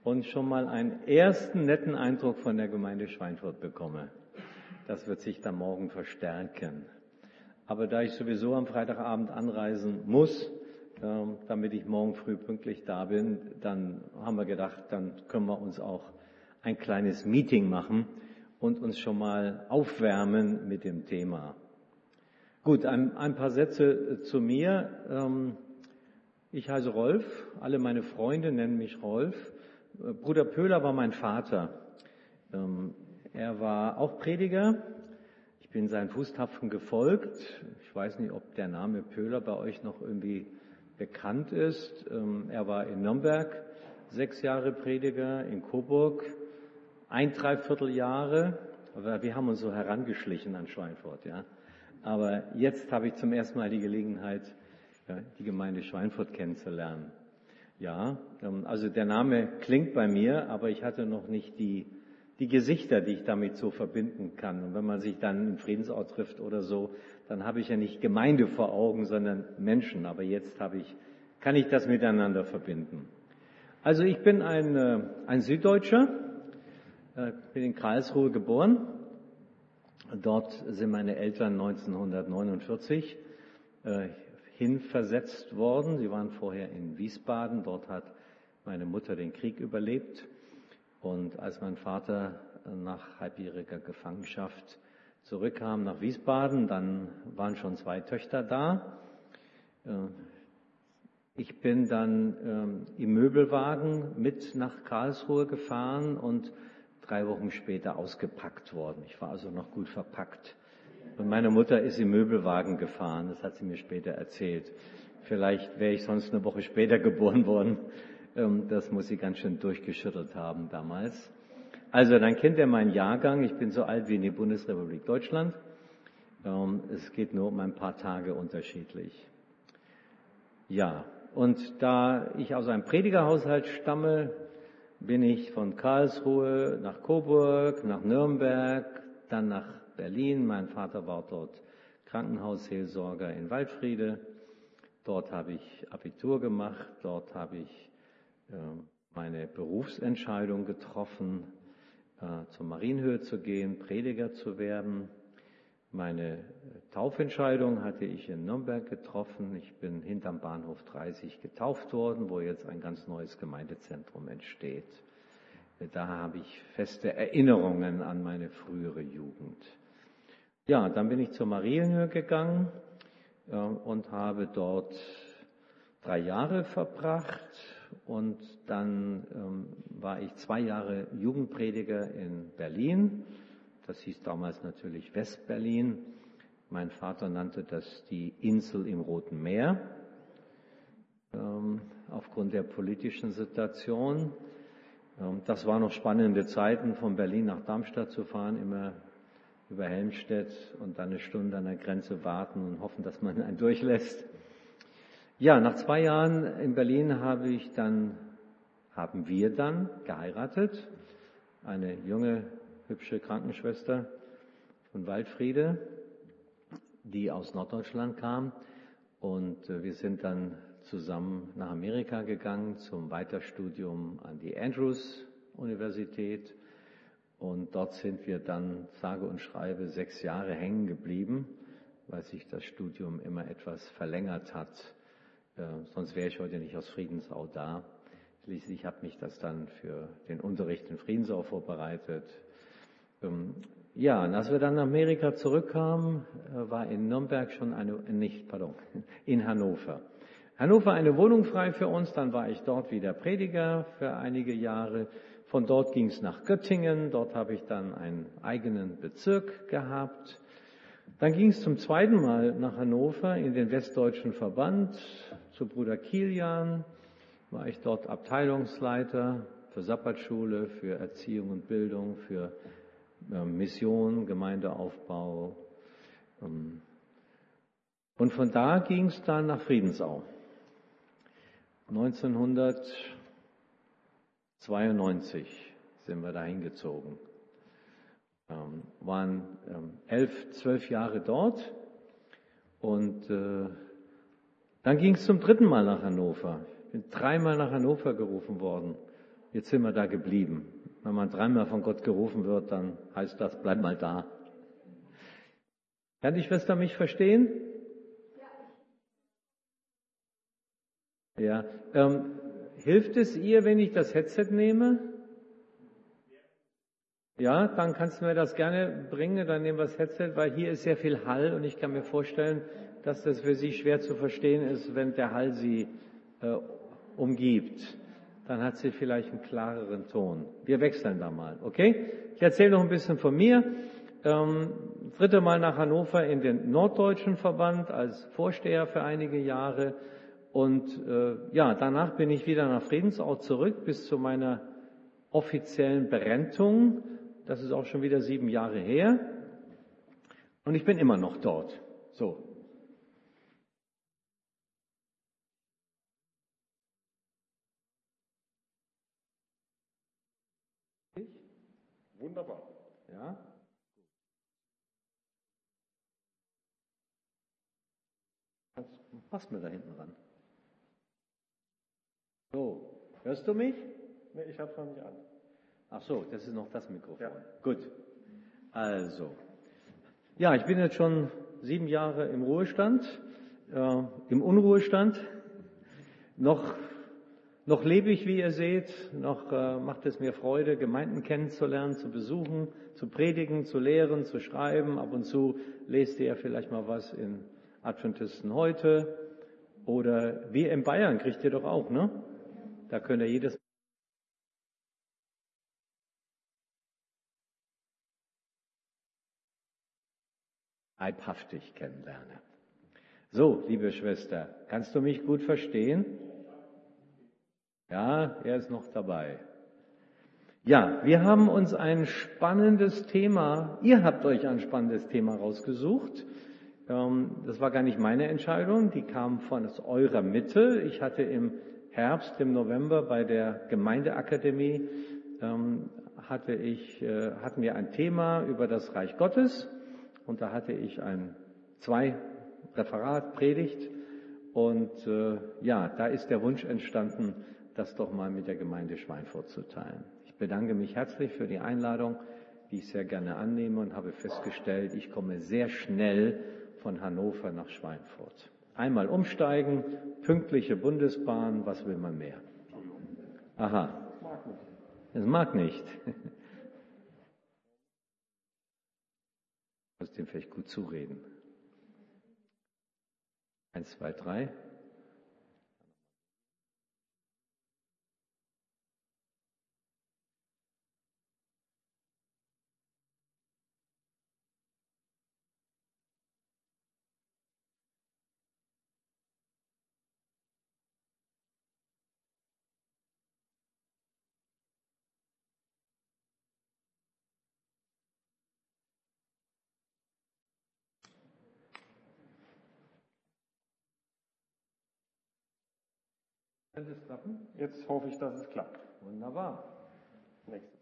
und schon mal einen ersten netten Eindruck von der Gemeinde Schweinfurt bekomme. Das wird sich dann morgen verstärken. Aber da ich sowieso am Freitagabend anreisen muss, damit ich morgen früh pünktlich da bin, dann haben wir gedacht, dann können wir uns auch ein kleines Meeting machen und uns schon mal aufwärmen mit dem Thema. Gut, ein paar Sätze zu mir. Ich heiße Rolf, alle meine Freunde nennen mich Rolf. Bruder Pöhler war mein Vater. Er war auch Prediger. Ich bin seinen Fußtapfen gefolgt. Ich weiß nicht, ob der Name Pöhler bei euch noch irgendwie bekannt ist. Er war in Nürnberg 6 Jahre Prediger, in Coburg 1,75 Jahre. Aber wir haben uns so herangeschlichen an Schweinfurt, ja. Aber jetzt habe ich zum ersten Mal die Gelegenheit, die Gemeinde Schweinfurt kennenzulernen. Ja, also der Name klingt bei mir, aber ich hatte noch nicht die Gesichter, die ich damit so verbinden kann. Und wenn man sich dann im Friedensau trifft oder so, dann habe ich ja nicht Gemeinde vor Augen, sondern Menschen. Aber jetzt kann ich das miteinander verbinden. Also ich bin ein Süddeutscher, bin in Karlsruhe geboren. Dort sind meine Eltern 1949 hinversetzt worden. Sie waren vorher in Wiesbaden. Dort hat meine Mutter den Krieg überlebt. Und als mein Vater nach halbjähriger Gefangenschaft zurückkam nach Wiesbaden, dann waren schon 2 Töchter da. Ich bin dann im Möbelwagen mit nach Karlsruhe gefahren und 3 Wochen später ausgepackt worden. Ich war also noch gut verpackt. Und meine Mutter ist im Möbelwagen gefahren, das hat sie mir später erzählt. Vielleicht wäre ich sonst eine Woche später geboren worden. Das muss sie ganz schön durchgeschüttelt haben damals. Also dann kennt ihr meinen Jahrgang. Ich bin so alt wie in die Bundesrepublik Deutschland. Es geht nur um ein paar Tage unterschiedlich. Ja, und da ich aus einem Predigerhaushalt stamme, bin ich von Karlsruhe nach Coburg, nach Nürnberg, dann nach Berlin. Mein Vater war dort Krankenhausseelsorger in Waldfriede. Dort habe ich Abitur gemacht. Dort habe ich meine Berufsentscheidung getroffen, zur Marienhöhe zu gehen, Prediger zu werden. Meine Taufentscheidung hatte ich in Nürnberg getroffen. Ich bin hinterm Bahnhof 30 getauft worden, wo jetzt ein ganz neues Gemeindezentrum entsteht. Da habe ich feste Erinnerungen an meine frühere Jugend. Ja, dann bin ich zur Marienhöhe gegangen und habe dort 3 Jahre verbracht. Und dann war ich 2 Jahre Jugendprediger in Berlin. Das hieß damals natürlich Westberlin. Mein Vater nannte das die Insel im Roten Meer, aufgrund der politischen Situation. Das waren noch spannende Zeiten, von Berlin nach Darmstadt zu fahren, immer über Helmstedt und dann 1 Stunde an der Grenze warten und hoffen, dass man einen durchlässt. Ja, nach 2 Jahren in Berlin haben wir dann geheiratet. Eine junge, hübsche Krankenschwester von Waldfriede, die aus Norddeutschland kam. Und wir sind dann zusammen nach Amerika gegangen zum Weiterstudium an die Andrews-Universität. Und dort sind wir dann, sage und schreibe, 6 Jahre hängen geblieben, weil sich das Studium immer etwas verlängert hat. Sonst wäre ich heute nicht aus Friedensau da. Schließlich hat mich das dann für den Unterricht in Friedensau vorbereitet. Ja, und als wir dann nach Amerika zurückkamen, war in Nürnberg schon in Hannover. Hannover eine Wohnung frei für uns, dann war ich dort wieder Prediger für einige Jahre. Von dort ging es nach Göttingen, dort habe ich dann einen eigenen Bezirk gehabt. Dann ging es zum 2. Mal nach Hannover in den Westdeutschen Verband zu Bruder Kilian. War ich dort Abteilungsleiter für Sabbatschule, für Erziehung und Bildung, für Mission, Gemeindeaufbau. Und von da ging es dann nach Friedensau. 1992 sind wir da hingezogen. Waren 11, 12 Jahre dort und dann ging es zum 3. Mal nach Hannover. Ich bin 3 Mal nach Hannover gerufen worden Jetzt sind wir da geblieben. Wenn man dreimal von Gott gerufen wird, dann heißt das, bleib mal da. Kann die Schwester mich verstehen? Ja. Hilft es ihr, wenn ich das Headset nehme? Ja, dann kannst du mir das gerne bringen, dann nehmen wir das Headset, weil hier ist sehr viel Hall und ich kann mir vorstellen, dass das für Sie schwer zu verstehen ist, wenn der Hall Sie umgibt. Dann hat sie vielleicht einen klareren Ton. Wir wechseln da mal, okay? Ich erzähle noch ein bisschen von mir. 3. Mal nach Hannover in den Norddeutschen Verband als Vorsteher für einige Jahre. Und danach bin ich wieder nach Friedensort zurück bis zu meiner offiziellen Berentung. Das ist auch schon wieder 7 Jahre her. Und ich bin immer noch dort. So. Wunderbar. Ja. Passt mir da hinten ran. So, hörst du mich? Nee, ich habe es noch nicht an. Ach so, das ist noch das Mikrofon. Ja. Gut. Also. Ja, ich bin jetzt schon 7 Jahre im Ruhestand, im Unruhestand. Noch lebe ich, wie ihr seht, noch macht es mir Freude, Gemeinden kennenzulernen, zu besuchen, zu predigen, zu lehren, zu schreiben. Ab und zu lest ihr ja vielleicht mal was in Adventisten heute. Oder wir in Bayern kriegt ihr doch auch, ne? Da könnt ihr jedes leibhaftig kennenlernen. So, liebe Schwester, kannst du mich gut verstehen? Ja, er ist noch dabei. Ja, wir haben uns ein spannendes Thema, ihr habt euch ein spannendes Thema rausgesucht. Das war gar nicht meine Entscheidung, die kam von eurer Mitte. Ich hatte im Herbst, im November bei der Gemeindeakademie, hatten wir ein Thema über das Reich Gottes und da hatte ich 2 Referat, Predigt und da ist der Wunsch entstanden, das doch mal mit der Gemeinde Schweinfurt zu teilen. Ich bedanke mich herzlich für die Einladung, die ich sehr gerne annehme und habe festgestellt, ich komme sehr schnell von Hannover nach Schweinfurt. Einmal umsteigen, pünktliche Bundesbahn, was will man mehr? Aha. Es mag nicht. Ich muss dem vielleicht gut zureden. 1, 2, 3. Könnte es klappen? Jetzt hoffe ich, dass es klappt. Wunderbar. Nächstes.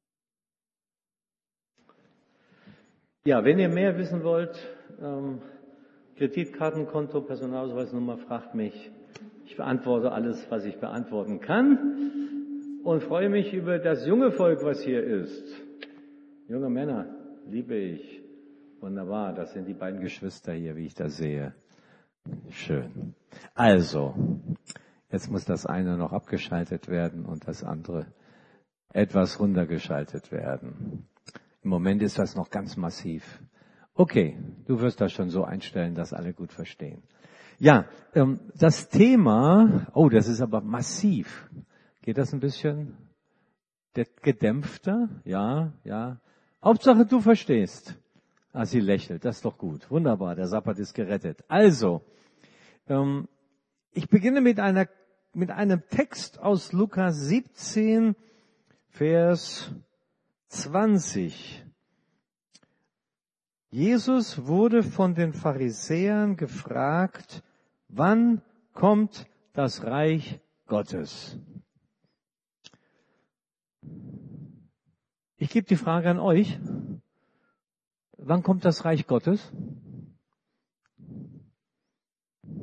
Ja, wenn ihr mehr wissen wollt, Kreditkartenkonto, Personalausweisnummer, fragt mich. Ich beantworte alles, was ich beantworten kann und freue mich über das junge Volk, was hier ist. Junge Männer, liebe ich. Wunderbar, das sind die beiden Geschwister hier, wie ich das sehe. Schön. Also, jetzt muss das eine noch abgeschaltet werden und das andere etwas runtergeschaltet werden. Im Moment ist das noch ganz massiv. Okay, du wirst das schon so einstellen, dass alle gut verstehen. Ja, das Thema, das ist aber massiv. Geht das ein bisschen gedämpfter? Ja. Hauptsache du verstehst. Ah, sie lächelt, das ist doch gut. Wunderbar, der Sabbat ist gerettet. Also, ich beginne mit einem Text aus Lukas 17, Vers 20. Jesus wurde von den Pharisäern gefragt, wann kommt das Reich Gottes? Ich gebe die Frage an euch. Wann kommt das Reich Gottes?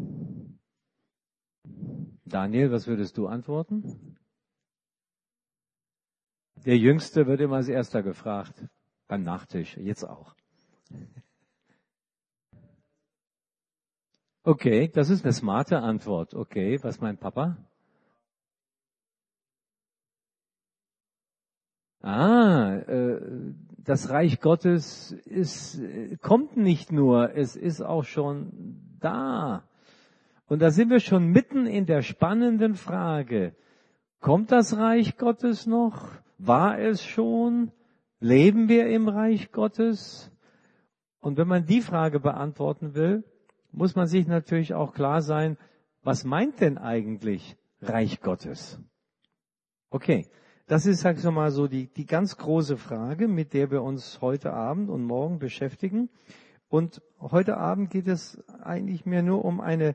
Daniel, was würdest du antworten? Der Jüngste wird immer als Erster gefragt. Beim Nachtisch, jetzt auch. Okay, das ist eine smarte Antwort. Okay, was meint Papa? Das Reich Gottes kommt nicht nur, es ist auch schon da. Und da sind wir schon mitten in der spannenden Frage. Kommt das Reich Gottes noch? War es schon? Leben wir im Reich Gottes? Und wenn man die Frage beantworten will, muss man sich natürlich auch klar sein, was meint denn eigentlich Reich Gottes? Okay, das ist, sag ich mal, so die ganz große Frage, mit der wir uns heute Abend und morgen beschäftigen. Und heute Abend geht es eigentlich mehr nur um eine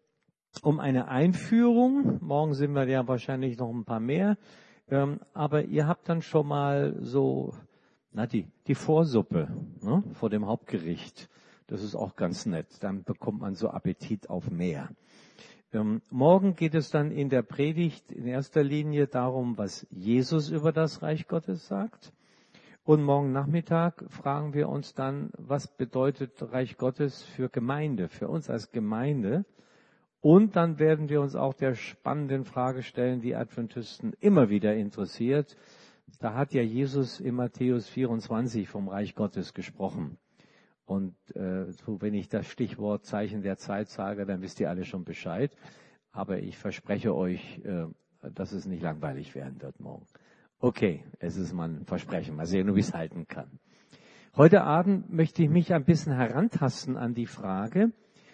Einführung. Morgen sind wir ja wahrscheinlich noch ein paar mehr. Aber ihr habt dann schon mal so, die Vorsuppe, ne, vor dem Hauptgericht. Das ist auch ganz nett. Dann bekommt man so Appetit auf mehr. Morgen geht es dann in der Predigt in erster Linie darum, was Jesus über das Reich Gottes sagt. Und morgen Nachmittag fragen wir uns dann, was bedeutet Reich Gottes für Gemeinde, für uns als Gemeinde. Und dann werden wir uns auch der spannenden Frage stellen, die Adventisten immer wieder interessiert. Da hat ja Jesus in Matthäus 24 vom Reich Gottes gesprochen. Und so, wenn ich das Stichwort Zeichen der Zeit sage, dann wisst ihr alle schon Bescheid. Aber ich verspreche euch, dass es nicht langweilig werden wird morgen. Okay, es ist mal ein Versprechen. Mal sehen, wie ich es halten kann. Heute Abend möchte ich mich ein bisschen herantasten an die Frage,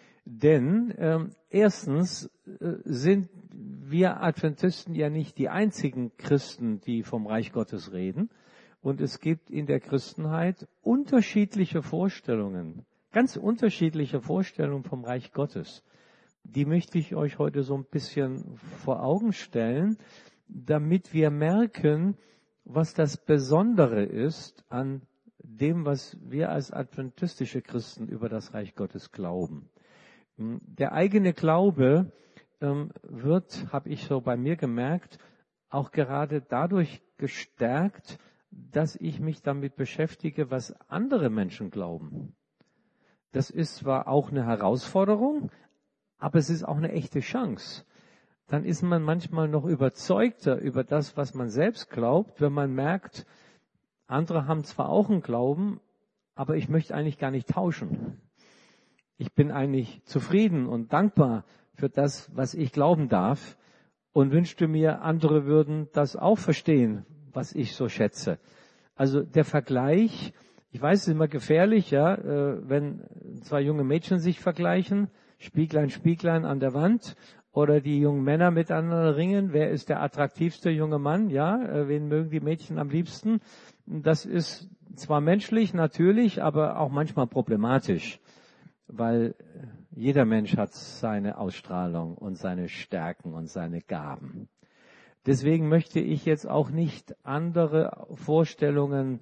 denn erstens sind wir Adventisten ja nicht die einzigen Christen, die vom Reich Gottes reden. Und es gibt in der Christenheit unterschiedliche Vorstellungen, ganz unterschiedliche Vorstellungen vom Reich Gottes. Die möchte ich euch heute so ein bisschen vor Augen stellen, damit wir merken, was das Besondere ist an dem, was wir als adventistische Christen über das Reich Gottes glauben. Der eigene Glaube wird, habe ich so bei mir gemerkt, auch gerade dadurch gestärkt, dass ich mich damit beschäftige, was andere Menschen glauben. Das ist zwar auch eine Herausforderung, aber es ist auch eine echte Chance. Dann ist man manchmal noch überzeugter über das, was man selbst glaubt, wenn man merkt, andere haben zwar auch einen Glauben, aber ich möchte eigentlich gar nicht tauschen. Ich bin eigentlich zufrieden und dankbar für das, was ich glauben darf und wünschte mir, andere würden das auch verstehen, was ich so schätze. Also der Vergleich, ich weiß, es ist immer gefährlich, ja, wenn zwei junge Mädchen sich vergleichen, Spieglein, Spieglein an der Wand, oder die jungen Männer miteinander ringen, wer ist der attraktivste junge Mann, ja, wen mögen die Mädchen am liebsten? Das ist zwar menschlich, natürlich, aber auch manchmal problematisch, weil jeder Mensch hat seine Ausstrahlung und seine Stärken und seine Gaben. Deswegen möchte ich jetzt auch nicht andere Vorstellungen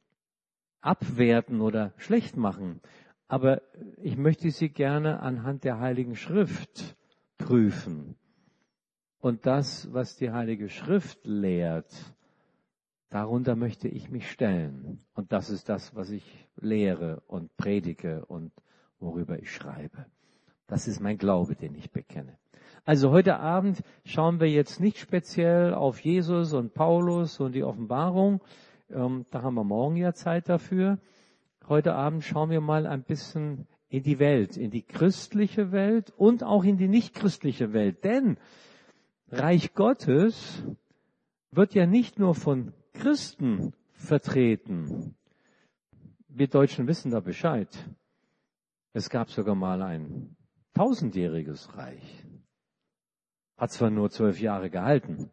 abwerten oder schlecht machen. Aber ich möchte sie gerne anhand der Heiligen Schrift prüfen. Und das, was die Heilige Schrift lehrt, darunter möchte ich mich stellen. Und das ist das, was ich lehre und predige und worüber ich schreibe. Das ist mein Glaube, den ich bekenne. Also heute Abend schauen wir jetzt nicht speziell auf Jesus und Paulus und die Offenbarung. Da haben wir morgen ja Zeit dafür. Heute Abend schauen wir mal ein bisschen in die Welt, in die christliche Welt und auch in die nichtchristliche Welt. Denn Reich Gottes wird ja nicht nur von Christen vertreten. Wir Deutschen wissen da Bescheid. Es gab sogar mal ein 1000-jähriges Reich. Hat zwar nur 12 Jahre gehalten,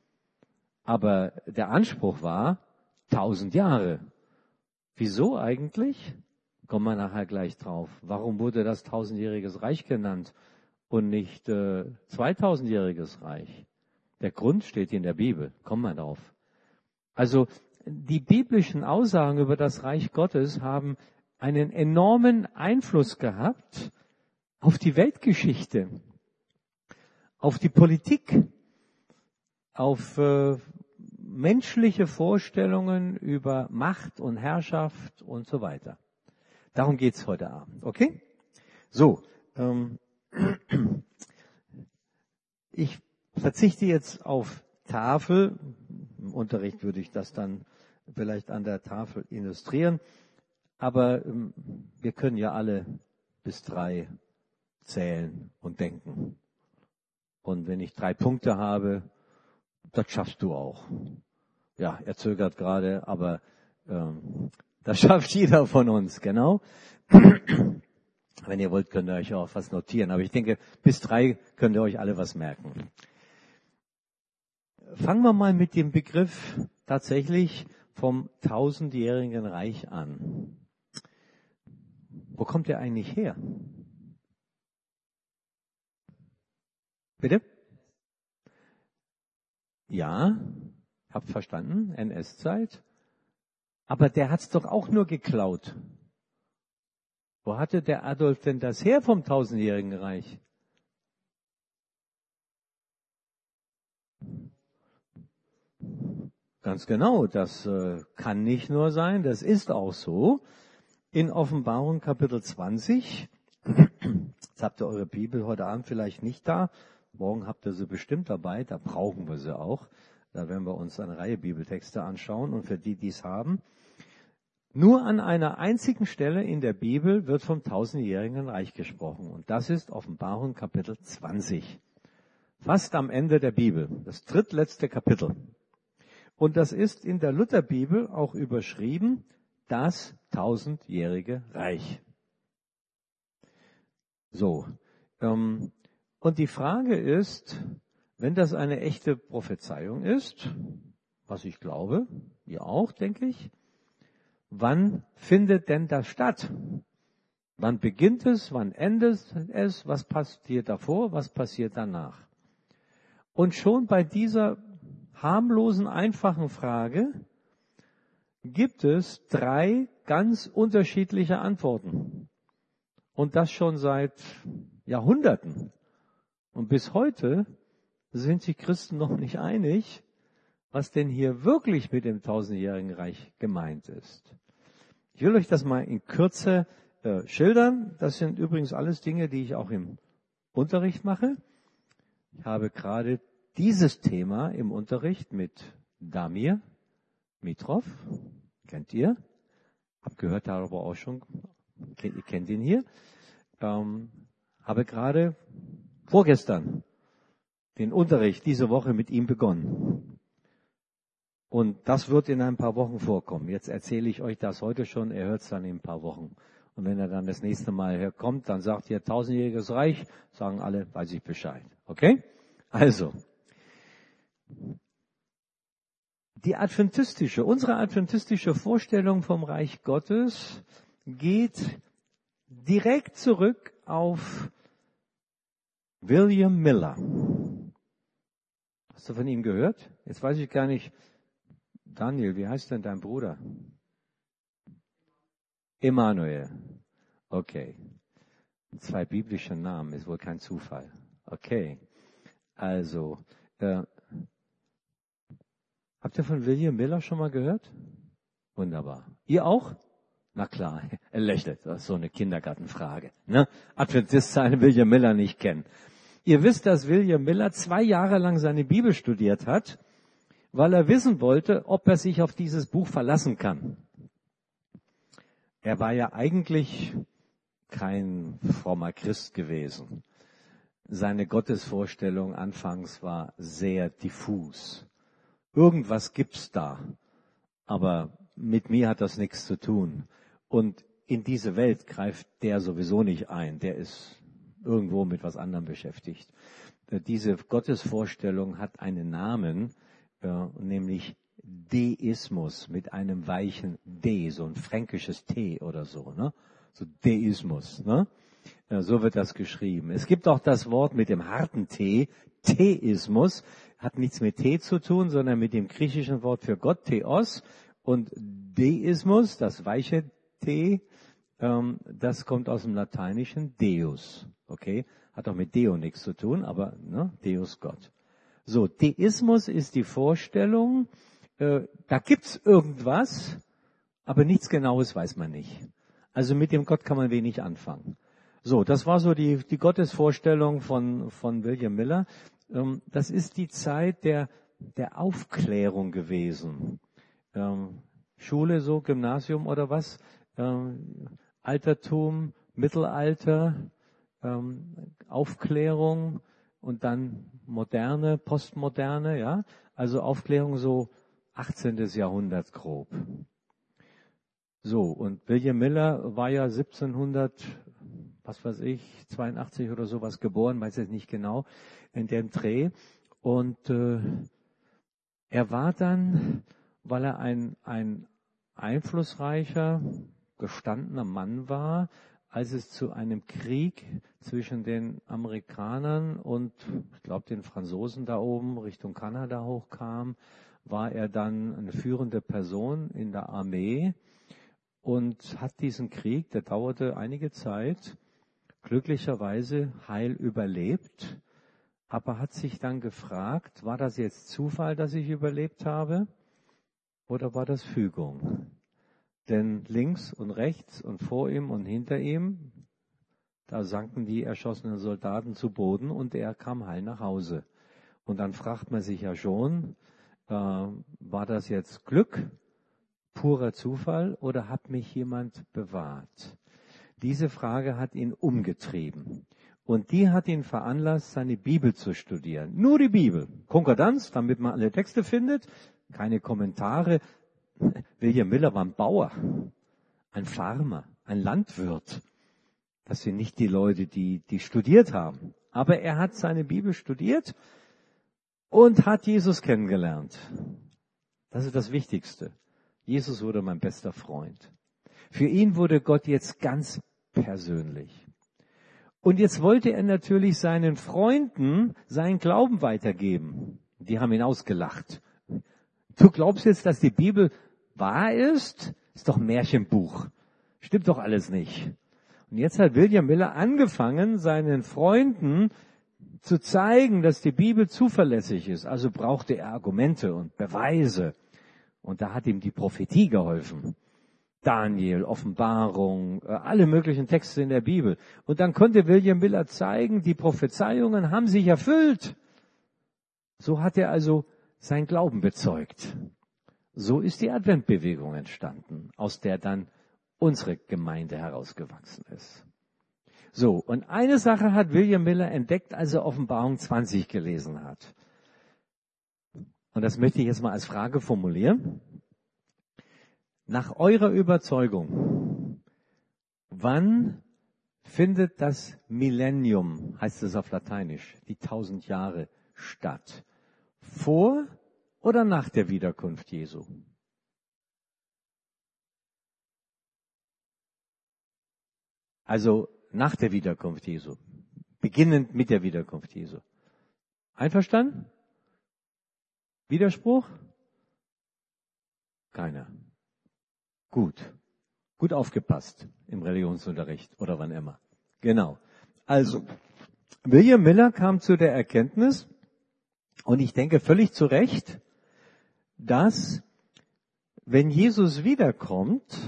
aber der Anspruch war 1000 Jahre. Wieso eigentlich? Kommen wir nachher gleich drauf. Warum wurde das 1000-jähriges Reich genannt und nicht 2000-jähriges Reich? Der Grund steht in der Bibel. Kommen wir drauf. Also die biblischen Aussagen über das Reich Gottes haben einen enormen Einfluss gehabt auf die Weltgeschichte, auf die Politik, auf menschliche Vorstellungen über Macht und Herrschaft und so weiter. Darum geht's heute Abend, okay? So, ich verzichte jetzt auf Tafel. Im Unterricht würde ich das dann vielleicht an der Tafel illustrieren. Aber wir können ja alle bis 3 zählen und denken. Und wenn ich 3 Punkte habe, das schaffst du auch. Ja, er zögert gerade, aber das schafft jeder von uns, genau. Wenn ihr wollt, könnt ihr euch auch was notieren. Aber ich denke, bis 3 könnt ihr euch alle was merken. Fangen wir mal mit dem Begriff tatsächlich vom 1000-jährigen Reich an. Wo kommt der eigentlich her? Bitte? Ja, habt verstanden, NS-Zeit. Aber der hat's doch auch nur geklaut. Wo hatte der Adolf denn das her vom 1000-jährigen Reich? Ganz genau, das kann nicht nur sein, das ist auch so. In Offenbarung Kapitel 20, jetzt habt ihr eure Bibel heute Abend vielleicht nicht da, morgen habt ihr sie bestimmt dabei, da brauchen wir sie auch. Da werden wir uns eine Reihe Bibeltexte anschauen und für die, die es haben. Nur an einer einzigen Stelle in der Bibel wird vom 1000-jährigen Reich gesprochen und das ist Offenbarung Kapitel 20. Fast am Ende der Bibel, das drittletzte Kapitel. Und das ist in der Lutherbibel auch überschrieben, das 1000-jährige Reich. So, und die Frage ist, wenn das eine echte Prophezeiung ist, was ich glaube, ihr auch, denke ich, wann findet denn das statt? Wann beginnt es, wann endet es, was passiert davor, was passiert danach? Und schon bei dieser harmlosen, einfachen Frage gibt es 3 ganz unterschiedliche Antworten. Und das schon seit Jahrhunderten. Und bis heute sind sich Christen noch nicht einig, was denn hier wirklich mit dem 1000-jährigen Reich gemeint ist. Ich will euch das mal in Kürze schildern. Das sind übrigens alles Dinge, die ich auch im Unterricht mache. Ich habe gerade dieses Thema im Unterricht mit Damir Mitrov, kennt ihr? Hab gehört darüber auch schon, ihr kennt ihn hier. Habe gerade vorgestern den Unterricht diese Woche mit ihm begonnen. Und das wird in ein paar Wochen vorkommen. Jetzt erzähle ich euch das heute schon, er hört es dann in ein paar Wochen. Und wenn er dann das nächste Mal herkommt, dann sagt ihr 1000-jähriges Reich, sagen alle, weiß ich Bescheid. Okay? Also, unsere adventistische Vorstellung vom Reich Gottes geht direkt zurück auf William Miller. Hast du von ihm gehört? Jetzt weiß ich gar nicht. Daniel, wie heißt denn dein Bruder? Emanuel. Okay. 2 biblische Namen, ist wohl kein Zufall. Okay. Also, habt ihr von William Miller schon mal gehört? Wunderbar. Ihr auch? Na klar, er lächelt. Das ist so eine Kindergartenfrage. Ne? Adventist sein, William Miller nicht kennen. Ihr wisst, dass William Miller 2 Jahre lang seine Bibel studiert hat, weil er wissen wollte, ob er sich auf dieses Buch verlassen kann. Er war ja eigentlich kein frommer Christ gewesen. Seine Gottesvorstellung anfangs war sehr diffus. Irgendwas gibt's da, aber mit mir hat das nichts zu tun. Und in diese Welt greift der sowieso nicht ein. Der ist irgendwo mit was anderem beschäftigt. Diese Gottesvorstellung hat einen Namen, nämlich Deismus mit einem weichen D, so ein fränkisches T oder so, ne? So Deismus, ne? So wird das geschrieben. Es gibt auch das Wort mit dem harten T, Theismus, hat nichts mit T zu tun, sondern mit dem griechischen Wort für Gott, Theos, und Deismus, das weiche T, das kommt aus dem Lateinischen Deus, okay? Hat auch mit Deo nichts zu tun, aber ne? Deus Gott. So, Deismus ist die Vorstellung, da gibt's irgendwas, aber nichts Genaues weiß man nicht. Also mit dem Gott kann man wenig anfangen. So, das war so die Gottesvorstellung von William Miller. Das ist die Zeit der Aufklärung gewesen. Schule, so Gymnasium oder was? Altertum, Mittelalter, Aufklärung und dann Moderne, Postmoderne, ja? Also Aufklärung so 18. Jahrhundert grob. So, und William Miller war ja 1782 oder sowas geboren, weiß jetzt nicht genau, in dem Dreh. Und er war dann, weil er ein einflussreicher, gestandener Mann war, als es zu einem Krieg zwischen den Amerikanern und, ich glaube, den Franzosen da oben Richtung Kanada hochkam, war er dann eine führende Person in der Armee und hat diesen Krieg, der dauerte einige Zeit, glücklicherweise heil überlebt, aber hat sich dann gefragt, war das jetzt Zufall, dass ich überlebt habe, oder war das Fügung? Denn links und rechts und vor ihm und hinter ihm, da sanken die erschossenen Soldaten zu Boden und er kam heil nach Hause. Und dann fragt man sich ja schon, war das jetzt Glück, purer Zufall oder hat mich jemand bewahrt? Diese Frage hat ihn umgetrieben. Und die hat ihn veranlasst, seine Bibel zu studieren. Nur die Bibel. Konkordanz, damit man alle Texte findet. Keine Kommentare. William Miller war ein Bauer, ein Farmer, ein Landwirt. Das sind nicht die Leute, die studiert haben. Aber er hat seine Bibel studiert und hat Jesus kennengelernt. Das ist das Wichtigste. Jesus wurde mein bester Freund. Für ihn wurde Gott jetzt ganz persönlich. Und jetzt wollte er natürlich seinen Freunden seinen Glauben weitergeben. Die haben ihn ausgelacht. Du glaubst jetzt, dass die Bibel wahr ist? Ist doch ein Märchenbuch. Stimmt doch alles nicht. Und jetzt hat William Miller angefangen, seinen Freunden zu zeigen, dass die Bibel zuverlässig ist. Also brauchte er Argumente und Beweise. Und da hat ihm die Prophetie geholfen. Daniel, Offenbarung, alle möglichen Texte in der Bibel. Und dann konnte William Miller zeigen, die Prophezeiungen haben sich erfüllt. So hat er also sein Glauben bezeugt. So ist die Adventbewegung entstanden, aus der dann unsere Gemeinde herausgewachsen ist. So, und eine Sache hat William Miller entdeckt, als er Offenbarung 20 gelesen hat. Und das möchte ich jetzt mal als Frage formulieren. Nach eurer Überzeugung, wann findet das Millennium, heißt es auf Lateinisch, die 1000 Jahre statt? Vor oder nach der Wiederkunft Jesu? Also nach der Wiederkunft Jesu. Beginnend mit der Wiederkunft Jesu. Einverstanden? Widerspruch? Keiner. Gut. Gut aufgepasst im Religionsunterricht oder wann immer. Genau. Also, William Miller kam zu der Erkenntnis, und ich denke völlig zu Recht, dass wenn Jesus wiederkommt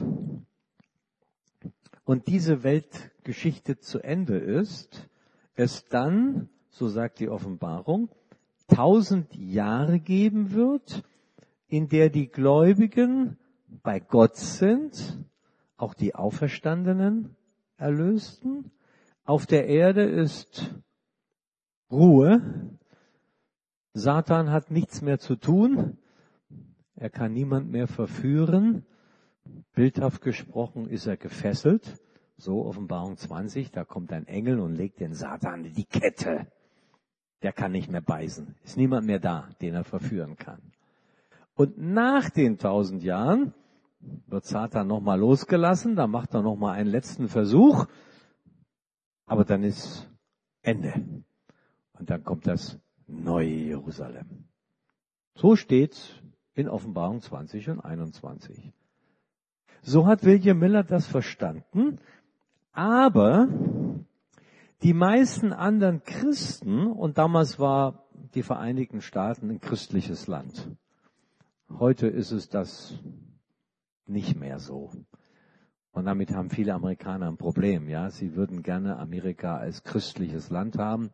und diese Weltgeschichte zu Ende ist, es dann, so sagt die Offenbarung, 1000 Jahre geben wird, in der die Gläubigen bei Gott sind, auch die Auferstandenen, Erlösten. Auf der Erde ist Ruhe. Satan hat nichts mehr zu tun. Er kann niemand mehr verführen. Bildhaft gesprochen ist er gefesselt. So Offenbarung 20, da kommt ein Engel und legt den Satan in die Kette. Der kann nicht mehr beißen. Ist niemand mehr da, den er verführen kann. Und nach den 1000 Jahren wird Satan nochmal losgelassen, da macht er nochmal einen letzten Versuch, aber dann ist Ende. Und dann kommt das neue Jerusalem. So steht's in Offenbarung 20 und 21. So hat William Miller das verstanden, aber die meisten anderen Christen, und damals war die Vereinigten Staaten ein christliches Land, Heute ist es das nicht mehr so. Und damit haben viele Amerikaner ein Problem. Ja, sie würden gerne Amerika als christliches Land haben.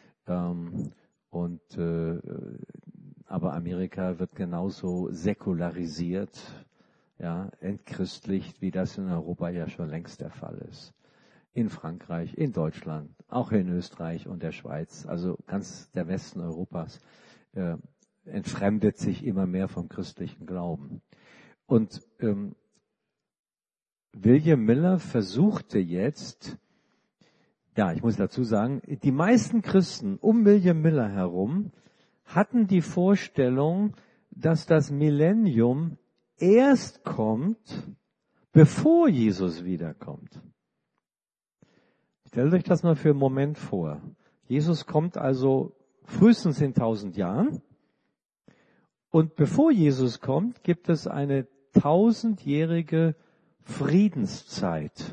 Aber Amerika wird genauso säkularisiert, ja, entchristlicht, wie das in Europa ja schon längst der Fall ist. In Frankreich, in Deutschland, auch in Österreich und der Schweiz, also ganz der Westen Europas, entfremdet sich immer mehr vom christlichen Glauben. Und William Miller versuchte jetzt, ja, ich muss dazu sagen, die meisten Christen um William Miller herum hatten die Vorstellung, dass das Millennium erst kommt, bevor Jesus wiederkommt. Stellt euch das mal für einen Moment vor. Jesus kommt also frühestens in 1000 Jahren. Und bevor Jesus kommt, gibt es eine 1000-jährige Friedenszeit.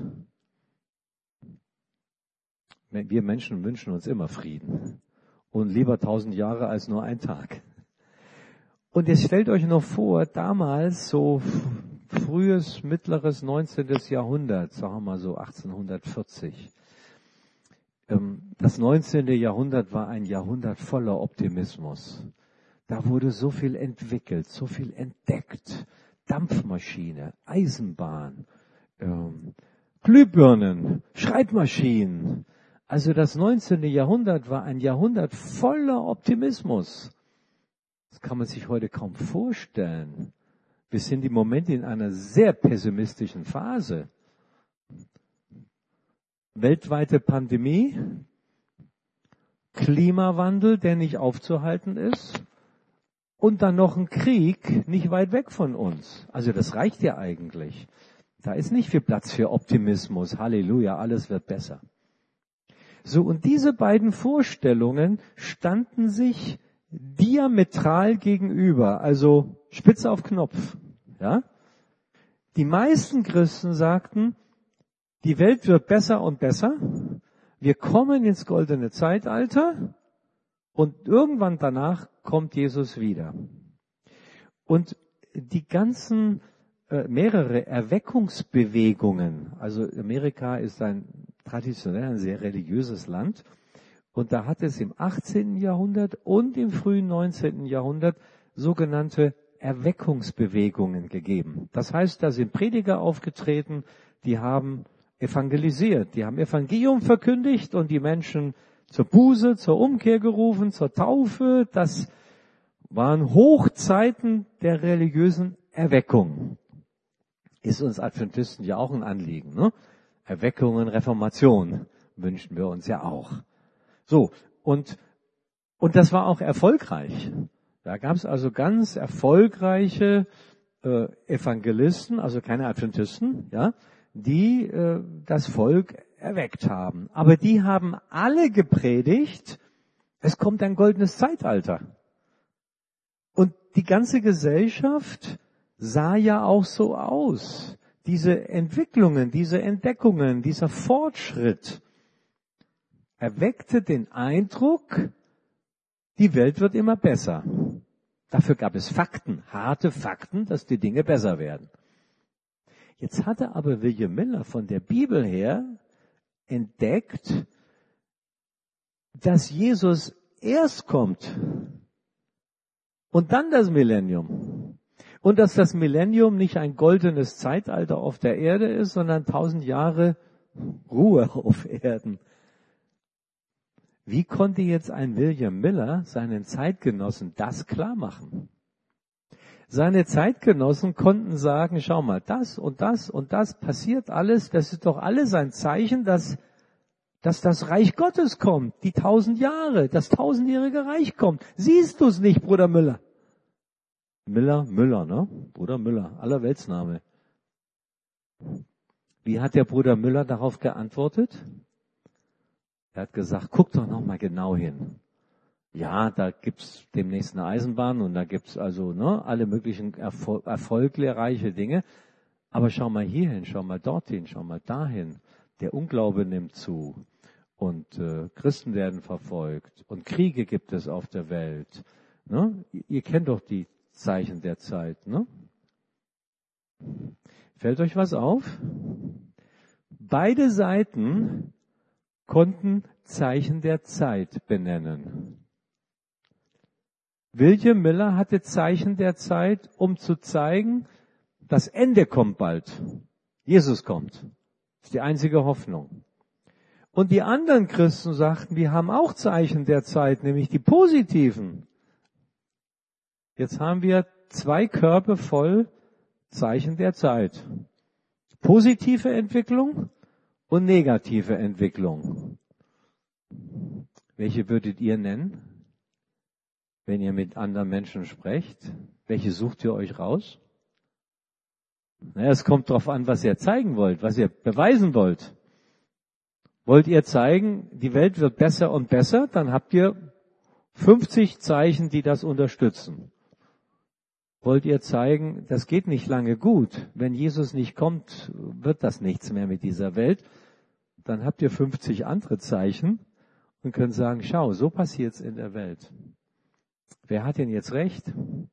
Wir Menschen wünschen uns immer Frieden. Und lieber 1000 Jahre als nur ein Tag. Und jetzt stellt euch noch vor, damals so frühes, mittleres 19. Jahrhundert, sagen wir mal so 1840. Das 19. Jahrhundert war ein Jahrhundert voller Optimismus. Da wurde so viel entwickelt, so viel entdeckt. Dampfmaschine, Eisenbahn, Glühbirnen, Schreibmaschinen. Also das 19. Jahrhundert war ein Jahrhundert voller Optimismus. Das kann man sich heute kaum vorstellen. Wir sind im Moment in einer sehr pessimistischen Phase. Weltweite Pandemie, Klimawandel, der nicht aufzuhalten ist, und dann noch ein Krieg nicht weit weg von uns. Also das reicht ja eigentlich. Da ist nicht viel Platz für Optimismus. Halleluja, alles wird besser. So, und diese beiden Vorstellungen standen sich diametral gegenüber, also spitz auf Knopf. Ja? Die meisten Christen sagten, die Welt wird besser und besser, wir kommen ins goldene Zeitalter und irgendwann danach kommt Jesus wieder. Und die ganzen mehrere Erweckungsbewegungen, also Amerika ist traditionell ein sehr religiöses Land, und da hat es im 18. Jahrhundert und im frühen 19. Jahrhundert sogenannte Erweckungsbewegungen gegeben. Das heißt, da sind Prediger aufgetreten, die haben evangelisiert, die haben Evangelium verkündigt und die Menschen zur Buße, zur Umkehr gerufen, zur Taufe. Das waren Hochzeiten der religiösen Erweckung. Ist uns Adventisten ja auch ein Anliegen, ne? Erweckungen, Reformation wünschen wir uns ja auch. So, und das war auch erfolgreich. Da gab es also ganz erfolgreiche Evangelisten, also keine Adventisten, ja, die das Volk erweckt haben. Aber die haben alle gepredigt, es kommt ein goldenes Zeitalter. Und die ganze Gesellschaft sah ja auch so aus. Diese Entwicklungen, diese Entdeckungen, dieser Fortschritt erweckte den Eindruck, die Welt wird immer besser. Dafür gab es Fakten, harte Fakten, dass die Dinge besser werden. Jetzt hatte aber William Miller von der Bibel her entdeckt, dass Jesus erst kommt und dann das Millennium. Und dass das Millennium nicht ein goldenes Zeitalter auf der Erde ist, sondern 1000 Jahre Ruhe auf Erden. Wie konnte jetzt ein William Miller seinen Zeitgenossen das klar machen? Seine Zeitgenossen konnten sagen, schau mal, das und das und das passiert alles, das ist doch alles ein Zeichen, dass das Reich Gottes kommt, die 1000 Jahre, das 1000-jährige Reich kommt. Siehst du es nicht, Bruder Müller? Müller, ne? Bruder Müller, Allerweltsname. Wie hat der Bruder Müller darauf geantwortet? Er hat gesagt, guck doch noch mal genau hin. Ja, da gibt's demnächst eine Eisenbahn und da gibt's also alle möglichen erfolgreiche Dinge. Aber schau mal hierhin, schau mal dorthin, schau mal dahin. Der Unglaube nimmt zu und Christen werden verfolgt und Kriege gibt es auf der Welt. Ne? Ihr kennt doch die Zeichen der Zeit, ne? Fällt euch was auf? Beide Seiten konnten Zeichen der Zeit benennen. William Miller hatte Zeichen der Zeit, um zu zeigen, das Ende kommt bald. Jesus kommt. Das ist die einzige Hoffnung. Und die anderen Christen sagten, wir haben auch Zeichen der Zeit, nämlich die positiven. Jetzt haben wir 2 Körbe voll Zeichen der Zeit. Positive Entwicklung und negative Entwicklung. Welche würdet ihr nennen, wenn ihr mit anderen Menschen sprecht? Welche sucht ihr euch raus? Naja, es kommt darauf an, was ihr zeigen wollt, was ihr beweisen wollt. Wollt ihr zeigen, die Welt wird besser und besser, dann habt ihr 50 Zeichen, die das unterstützen. Wollt ihr zeigen, das geht nicht lange gut, wenn Jesus nicht kommt, wird das nichts mehr mit dieser Welt, dann habt ihr 50 andere Zeichen und könnt sagen, schau, so passiert's in der Welt. Wer hat denn jetzt recht?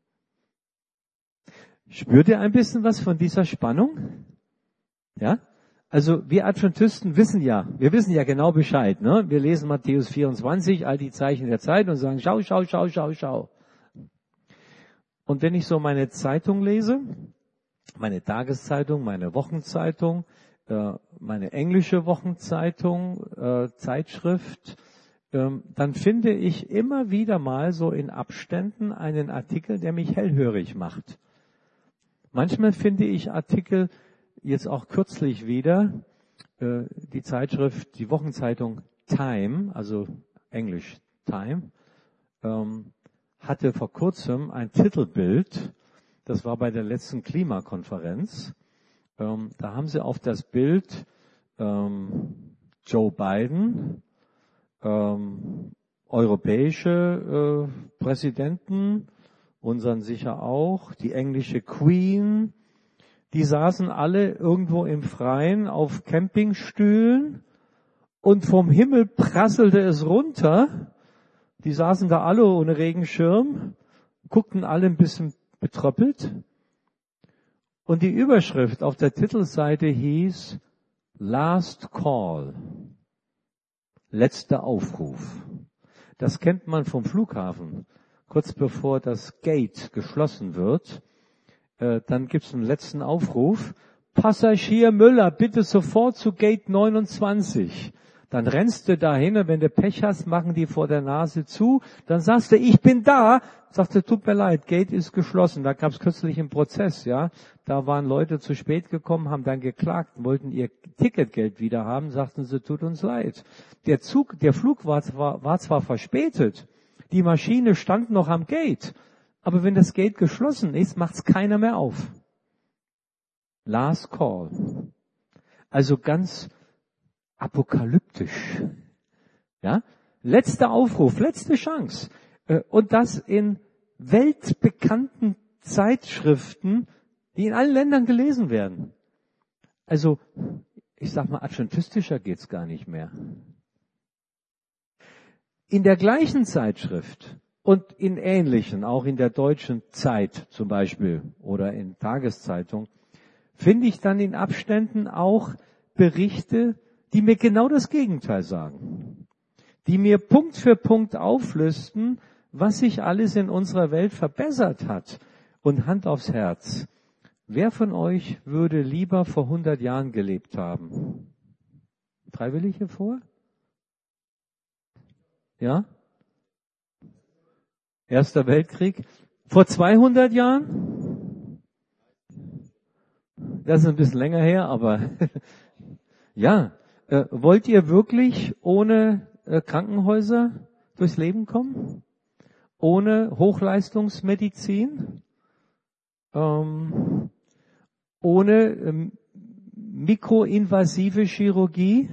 Spürt ihr ein bisschen was von dieser Spannung? Ja? Also wir Adventisten wissen ja genau Bescheid. Ne? Wir lesen Matthäus 24, all die Zeichen der Zeit und sagen, schau, schau, schau, schau, schau. Und wenn ich so meine Zeitung lese, meine Tageszeitung, meine Wochenzeitung, meine englische Wochenzeitung, Zeitschrift, dann finde ich immer wieder mal so in Abständen einen Artikel, der mich hellhörig macht. Manchmal finde ich Artikel, jetzt auch kürzlich wieder, die Zeitschrift, die Wochenzeitung Time, also Englisch Time, hatte vor kurzem ein Titelbild, das war bei der letzten Klimakonferenz. Da haben sie auf das Bild Joe Biden, europäische Präsidenten, unseren sicher auch, die englische Queen, die saßen alle irgendwo im Freien auf Campingstühlen und vom Himmel prasselte es runter. Die saßen da alle ohne Regenschirm, guckten alle ein bisschen betröppelt. Und die Überschrift auf der Titelseite hieß Last Call. Letzter Aufruf. Das kennt man vom Flughafen. Kurz bevor das Gate geschlossen wird, dann gibt es einen letzten Aufruf. Passagier Müller, bitte sofort zu Gate 29. Dann rennst du dahin und wenn du Pech hast, machen die vor der Nase zu. Dann sagst du, ich bin da. Sagst du, tut mir leid, Gate ist geschlossen. Da gab es kürzlich einen Prozess, ja. Da waren Leute zu spät gekommen, haben dann geklagt, wollten ihr Ticketgeld wieder haben, sagten sie, tut uns leid. Der Flug war zwar verspätet, die Maschine stand noch am Gate, aber wenn das Gate geschlossen ist, macht's keiner mehr auf. Last Call. Also ganz apokalyptisch. Ja? Letzter Aufruf, letzte Chance. Und das in weltbekannten Zeitschriften, die in allen Ländern gelesen werden. Also, ich sag mal, adventistischer geht's gar nicht mehr. In der gleichen Zeitschrift und in ähnlichen, auch in der deutschen Zeit zum Beispiel oder in Tageszeitung, finde ich dann in Abständen auch Berichte, die mir genau das Gegenteil sagen. Die mir Punkt für Punkt auflisten, was sich alles in unserer Welt verbessert hat. Und Hand aufs Herz. Wer von euch würde lieber vor 100 Jahren gelebt haben? Freiwillig hier vor? Ja? Erster Weltkrieg. Vor 200 Jahren? Das ist ein bisschen länger her, aber ja. Wollt ihr wirklich ohne Krankenhäuser durchs Leben kommen? Ohne Hochleistungsmedizin? Ohne mikroinvasive Chirurgie?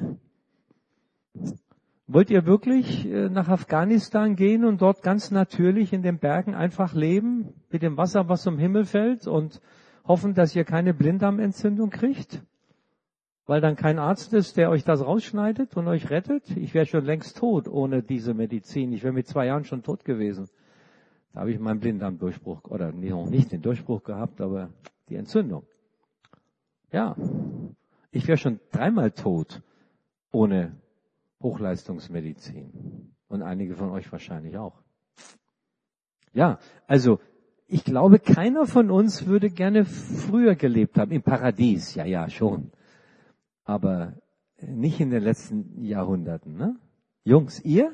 Wollt ihr wirklich nach Afghanistan gehen und dort ganz natürlich in den Bergen einfach leben, mit dem Wasser, was vom Himmel fällt und hoffen, dass ihr keine Blinddarmentzündung kriegt? Weil dann kein Arzt ist, der euch das rausschneidet und euch rettet? Ich wäre schon längst tot ohne diese Medizin. Ich wäre mit 2 Jahren schon tot gewesen. Da habe ich meinen Blinddarmdurchbruch, oder noch nicht den Durchbruch gehabt, aber die Entzündung. Ja, ich wäre schon 3-mal tot ohne Hochleistungsmedizin. Und einige von euch wahrscheinlich auch. Ja, also ich glaube, keiner von uns würde gerne früher gelebt haben. Im Paradies, ja, schon. Aber nicht in den letzten Jahrhunderten. Ne? Jungs, ihr?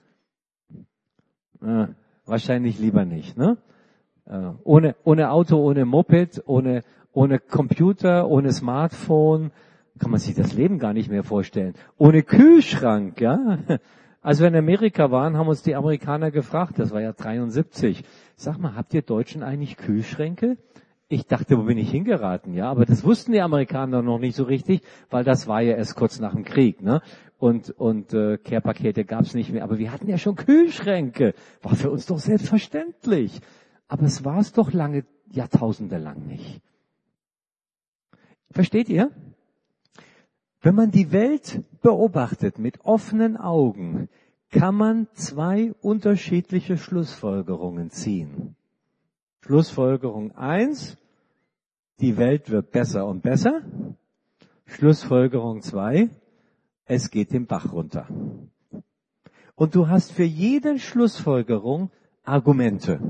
Wahrscheinlich lieber nicht. Ne? Ohne Auto, ohne Moped, ohne Computer, ohne Smartphone. Kann man sich das Leben gar nicht mehr vorstellen. Ohne Kühlschrank, ja. Als wir in Amerika waren, haben uns die Amerikaner gefragt, das war ja 73, sag mal, habt ihr Deutschen eigentlich Kühlschränke? Ich dachte, wo bin ich hingeraten, ja, aber das wussten die Amerikaner noch nicht so richtig, weil das war ja erst kurz nach dem Krieg, ne? Und Care-Pakete gab's nicht mehr, aber wir hatten ja schon Kühlschränke, war für uns doch selbstverständlich. Aber es war es doch lange, Jahrtausende lang nicht. Versteht ihr? Wenn man die Welt beobachtet mit offenen Augen, kann man 2 unterschiedliche Schlussfolgerungen ziehen. Schlussfolgerung 1, die Welt wird besser und besser. Schlussfolgerung 2, es geht den Bach runter. Und du hast für jede Schlussfolgerung Argumente.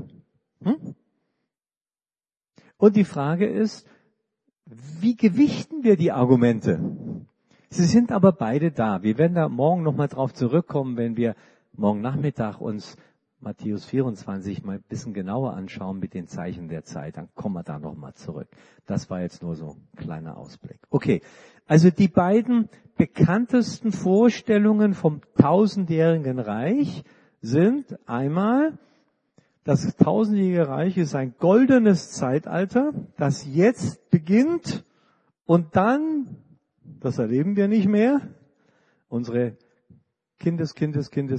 Und die Frage ist, wie gewichten wir die Argumente? Sie sind aber beide da. Wir werden da morgen nochmal drauf zurückkommen, wenn wir morgen Nachmittag uns Matthäus 24 mal ein bisschen genauer anschauen mit den Zeichen der Zeit. Dann kommen wir da nochmal zurück. Das war jetzt nur so ein kleiner Ausblick. Okay, also die beiden bekanntesten Vorstellungen vom 1000-jährigen Reich sind einmal, das 1000-jährige Reich ist ein goldenes Zeitalter, das jetzt beginnt und dann, das erleben wir nicht mehr, unsere Kindeskinder,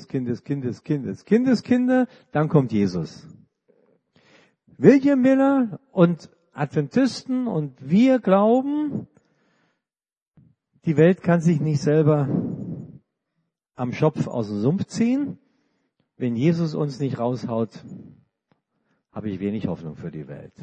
dann kommt Jesus. William Miller und Adventisten und wir glauben, die Welt kann sich nicht selber am Schopf aus dem Sumpf ziehen. Wenn Jesus uns nicht raushaut, habe ich wenig Hoffnung für die Welt.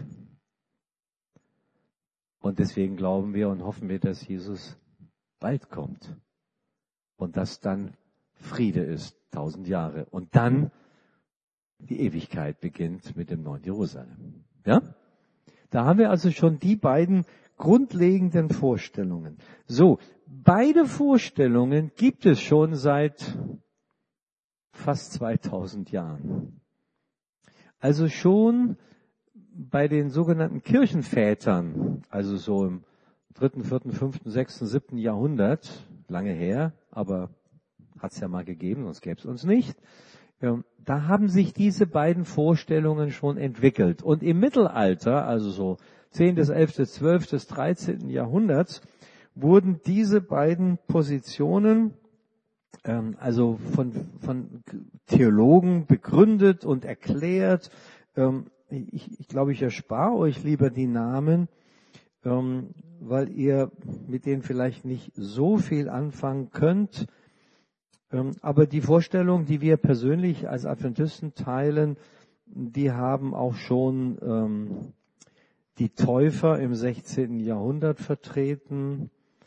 Und deswegen glauben wir und hoffen wir, dass Jesus bald kommt. Und dass dann Friede ist, 1000 Jahre. Und dann die Ewigkeit beginnt mit dem neuen Jerusalem. Ja? Da haben wir also schon die beiden grundlegenden Vorstellungen. So, beide Vorstellungen gibt es schon seit fast 2000 Jahren. Also schon bei den sogenannten Kirchenvätern, also so im 3., 4., 5., 6., 7. Jahrhundert, lange her, aber hat es ja mal gegeben, sonst gäbe es uns nicht. Da haben sich diese beiden Vorstellungen schon entwickelt. Und im Mittelalter, also so 10., 11., 12., 13. Jahrhunderts, wurden diese beiden Positionen also von Theologen begründet und erklärt. Ich glaube, ich erspare euch lieber die Namen, weil ihr mit denen vielleicht nicht so viel anfangen könnt. Aber die Vorstellung, die wir persönlich als Adventisten teilen, die haben auch schon die Täufer im 16. Jahrhundert vertreten.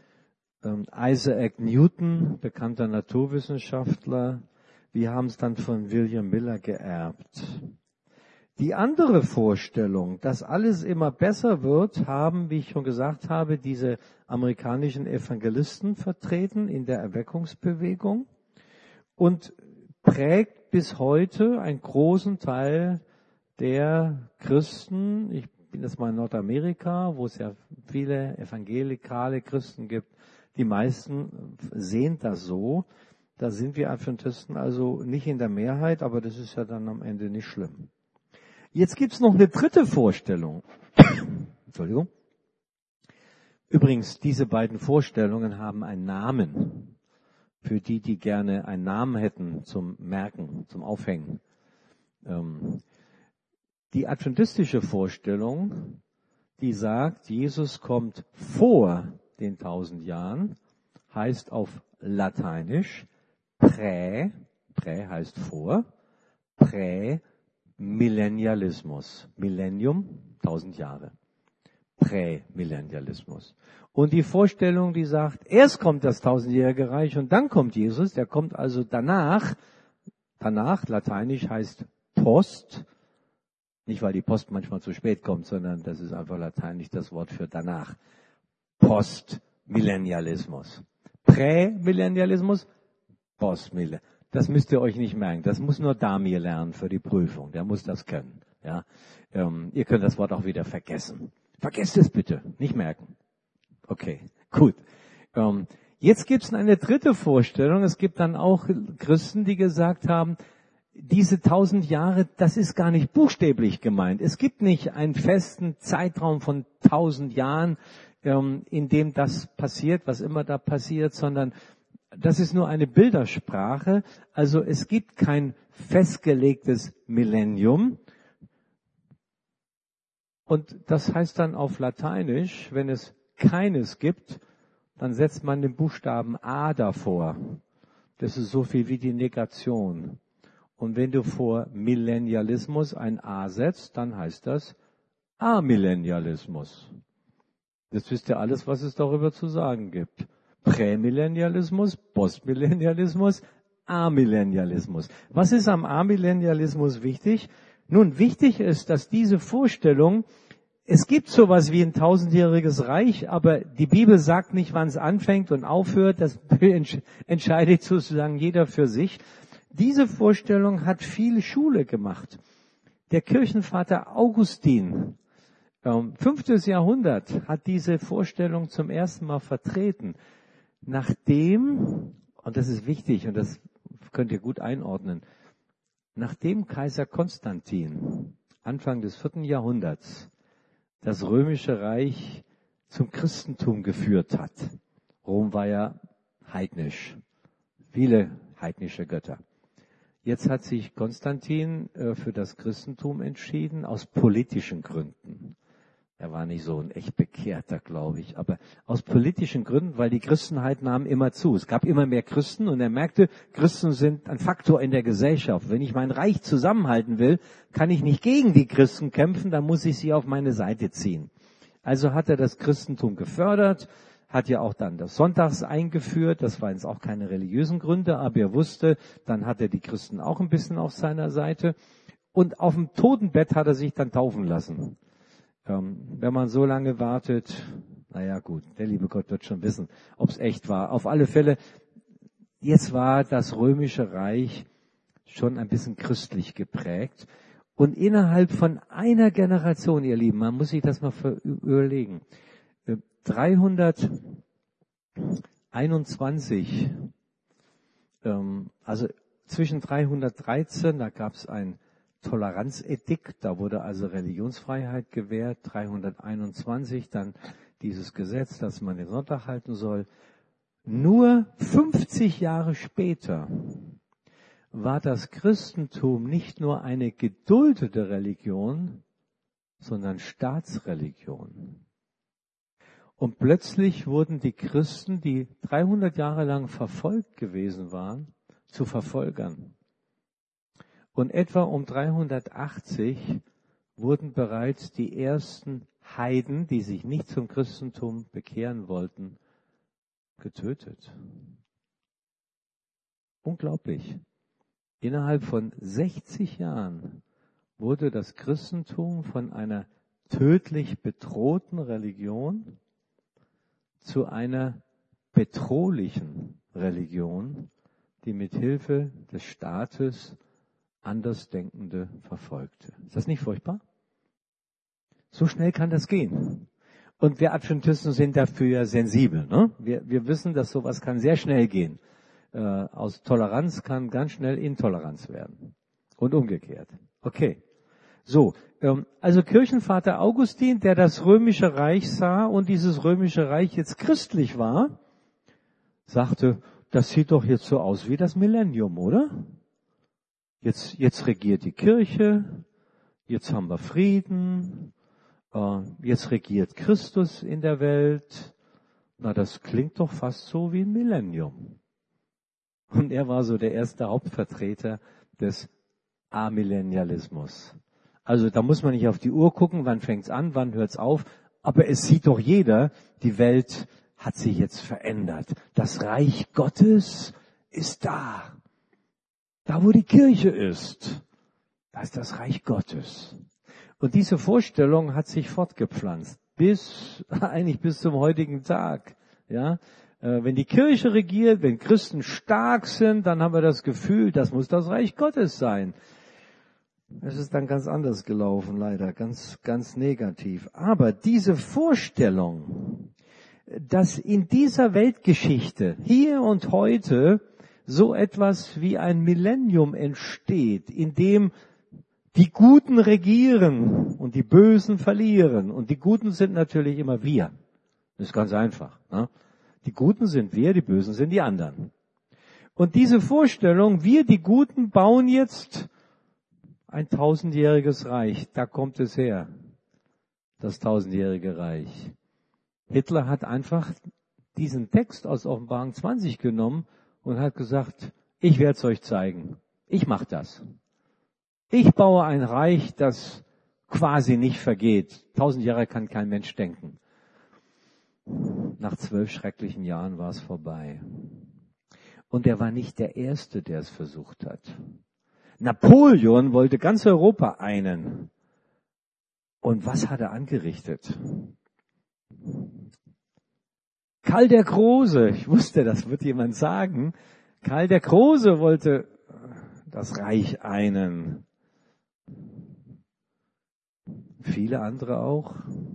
Isaac Newton, bekannter Naturwissenschaftler, wir haben es dann von William Miller geerbt. Die andere Vorstellung, dass alles immer besser wird, haben, wie ich schon gesagt habe, diese amerikanischen Evangelisten vertreten in der Erweckungsbewegung und prägt bis heute einen großen Teil der Christen. Ich bin jetzt mal in Nordamerika, wo es ja viele evangelikale Christen gibt. Die meisten sehen das so. Da sind wir Adventisten also nicht in der Mehrheit, aber das ist ja dann am Ende nicht schlimm. Jetzt gibt's noch eine dritte Vorstellung. Entschuldigung. Übrigens, diese beiden Vorstellungen haben einen Namen. Für die, die gerne einen Namen hätten zum Merken, zum Aufhängen. Die adventistische Vorstellung, die sagt, Jesus kommt vor den 1000 Jahren, heißt auf Lateinisch prä heißt vor, Millennialismus. Millennium, 1000 Jahre. Prämillennialismus. Und die Vorstellung, die sagt, erst kommt das 1000-jährige Reich und dann kommt Jesus, der kommt also danach. Danach, lateinisch heißt Post, nicht weil die Post manchmal zu spät kommt, sondern das ist einfach lateinisch das Wort für danach. Postmillennialismus. Prämillennialismus, Postmillennialismus. Das müsst ihr euch nicht merken. Das muss nur Damir lernen für die Prüfung. Der muss das können. Ja? Ihr könnt das Wort auch wieder vergessen. Vergesst es bitte. Nicht merken. Okay, gut. Jetzt gibt es eine dritte Vorstellung. Es gibt dann auch Christen, die gesagt haben, diese 1000 Jahre, das ist gar nicht buchstäblich gemeint. Es gibt nicht einen festen Zeitraum von 1000 Jahren, in dem das passiert, was immer da passiert, sondern das ist nur eine Bildersprache. Also es gibt kein festgelegtes Millennium. Und das heißt dann auf Lateinisch, wenn es keines gibt, dann setzt man den Buchstaben A davor. Das ist so viel wie die Negation. Und wenn du vor Millennialismus ein A setzt, dann heißt das Amillennialismus. Jetzt wisst ihr alles, was es darüber zu sagen gibt. Prämillennialismus, Postmillennialismus, Amillennialismus. Was ist am Amillennialismus wichtig? Nun, wichtig ist, dass diese Vorstellung, es gibt sowas wie ein 1000-jähriges Reich, aber die Bibel sagt nicht, wann es anfängt und aufhört. Das entscheidet sozusagen jeder für sich. Diese Vorstellung hat viel Schule gemacht. Der Kirchenvater Augustin, 5. Jahrhundert, hat diese Vorstellung zum ersten Mal vertreten. Nachdem, und das ist wichtig und das könnt ihr gut einordnen, nachdem Kaiser Konstantin Anfang des 4. Jahrhunderts das Römische Reich zum Christentum geführt hat. Rom war ja heidnisch, viele heidnische Götter. Jetzt hat sich Konstantin für das Christentum entschieden, aus politischen Gründen. Er war nicht so ein echt Bekehrter, glaube ich, aber aus politischen Gründen, weil die Christenheit nahm immer zu. Es gab immer mehr Christen und er merkte, Christen sind ein Faktor in der Gesellschaft. Wenn ich mein Reich zusammenhalten will, kann ich nicht gegen die Christen kämpfen, dann muss ich sie auf meine Seite ziehen. Also hat er das Christentum gefördert, hat ja auch dann das Sonntags eingeführt. Das waren jetzt auch keine religiösen Gründe, aber er wusste, dann hat er die Christen auch ein bisschen auf seiner Seite. Und auf dem Totenbett hat er sich dann taufen lassen. Wenn man so lange wartet, naja gut, der liebe Gott wird schon wissen, ob es echt war. Auf alle Fälle, jetzt war das Römische Reich schon ein bisschen christlich geprägt. Und innerhalb von einer Generation, ihr Lieben, man muss sich das mal überlegen, 321, also zwischen 313, da gab es ein Toleranzedikt, da wurde also Religionsfreiheit gewährt, 321 dann dieses Gesetz, dass man den Sonntag halten soll. Nur 50 Jahre später war das Christentum nicht nur eine geduldete Religion, sondern Staatsreligion. Und plötzlich wurden die Christen, die 300 Jahre lang verfolgt gewesen waren, zu Verfolgern. Und etwa um 380 wurden bereits die ersten Heiden, die sich nicht zum Christentum bekehren wollten, getötet. Unglaublich. Innerhalb von 60 Jahren wurde das Christentum von einer tödlich bedrohten Religion zu einer bedrohlichen Religion, die mit Hilfe des Staates Andersdenkende verfolgte. Ist das nicht furchtbar? So schnell kann das gehen. Und wir Adventisten sind dafür sensibel. Ne? Wir wissen, dass sowas kann sehr schnell gehen. Aus Toleranz kann ganz schnell Intoleranz werden. Und umgekehrt. Okay. So, also Kirchenvater Augustin, der das Römische Reich sah und dieses Römische Reich jetzt christlich war, sagte, das sieht doch jetzt so aus wie das Millennium, oder? Jetzt regiert die Kirche, jetzt haben wir Frieden, jetzt regiert Christus in der Welt. Na, das klingt doch fast so wie ein Millennium. Und er war so der erste Hauptvertreter des Amillennialismus. Also da muss man nicht auf die Uhr gucken, wann fängt's an, wann hört's auf. Aber es sieht doch jeder, die Welt hat sich jetzt verändert. Das Reich Gottes ist da. Da, wo die Kirche ist, da ist das Reich Gottes. Und diese Vorstellung hat sich fortgepflanzt eigentlich bis zum heutigen Tag. Ja, wenn die Kirche regiert, wenn Christen stark sind, dann haben wir das Gefühl, das muss das Reich Gottes sein. Es ist dann ganz anders gelaufen, leider, ganz, ganz negativ. Aber diese Vorstellung, dass in dieser Weltgeschichte, hier und heute, so etwas wie ein Millennium entsteht, in dem die Guten regieren und die Bösen verlieren. Und die Guten sind natürlich immer wir. Das ist ganz einfach. Ne? Die Guten sind wir, die Bösen sind die anderen. Und diese Vorstellung, wir die Guten bauen jetzt ein 1000-jähriges Reich. Da kommt es her, das 1000-jährige Reich. Hitler hat einfach diesen Text aus Offenbarung 20 genommen und hat gesagt, ich werde es euch zeigen. Ich mache das. Ich baue ein Reich, das quasi nicht vergeht. 1000 Jahre kann kein Mensch denken. Nach 12 schrecklichen Jahren war es vorbei. Und er war nicht der Erste, der es versucht hat. Napoleon wollte ganz Europa einen. Und was hat er angerichtet? Karl der Große, ich wusste, das wird jemand sagen. Karl der Große wollte das Reich einen. Viele andere auch.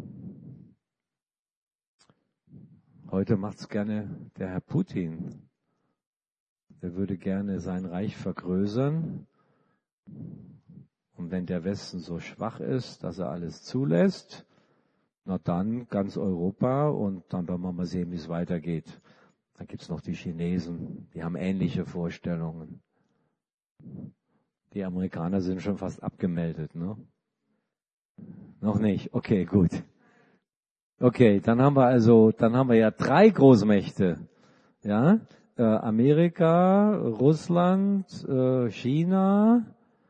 Heute macht's gerne der Herr Putin. Der würde gerne sein Reich vergrößern. Und wenn der Westen so schwach ist, dass er alles zulässt, na dann ganz Europa und dann werden wir mal sehen, wie es weitergeht. Dann gibt's noch die Chinesen, die haben ähnliche Vorstellungen. Die Amerikaner sind schon fast abgemeldet, ne? Noch nicht? Okay, gut. Okay, dann haben wir ja 3 Großmächte. Ja? Amerika, Russland, China.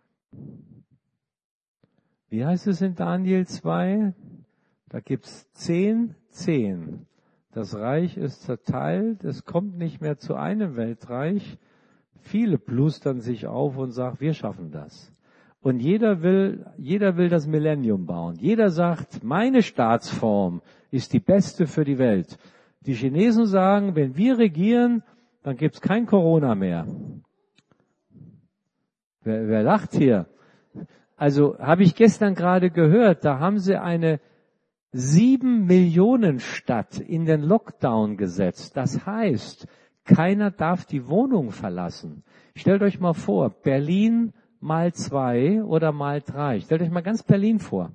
Wie heißt es in Daniel 2? Da gibt's 10. Das Reich ist zerteilt, es kommt nicht mehr zu einem Weltreich. Viele plustern sich auf und sagen, wir schaffen das. Und jeder will das Millennium bauen. Jeder sagt, meine Staatsform ist die beste für die Welt. Die Chinesen sagen, wenn wir regieren, dann gibt's kein Corona mehr. Wer lacht hier? Also habe ich gestern gerade gehört, da haben sie eine 7 Millionen Stadt in den Lockdown gesetzt. Das heißt, keiner darf die Wohnung verlassen. Stellt euch mal vor, Berlin mal 2 oder mal 3. Stellt euch mal ganz Berlin vor.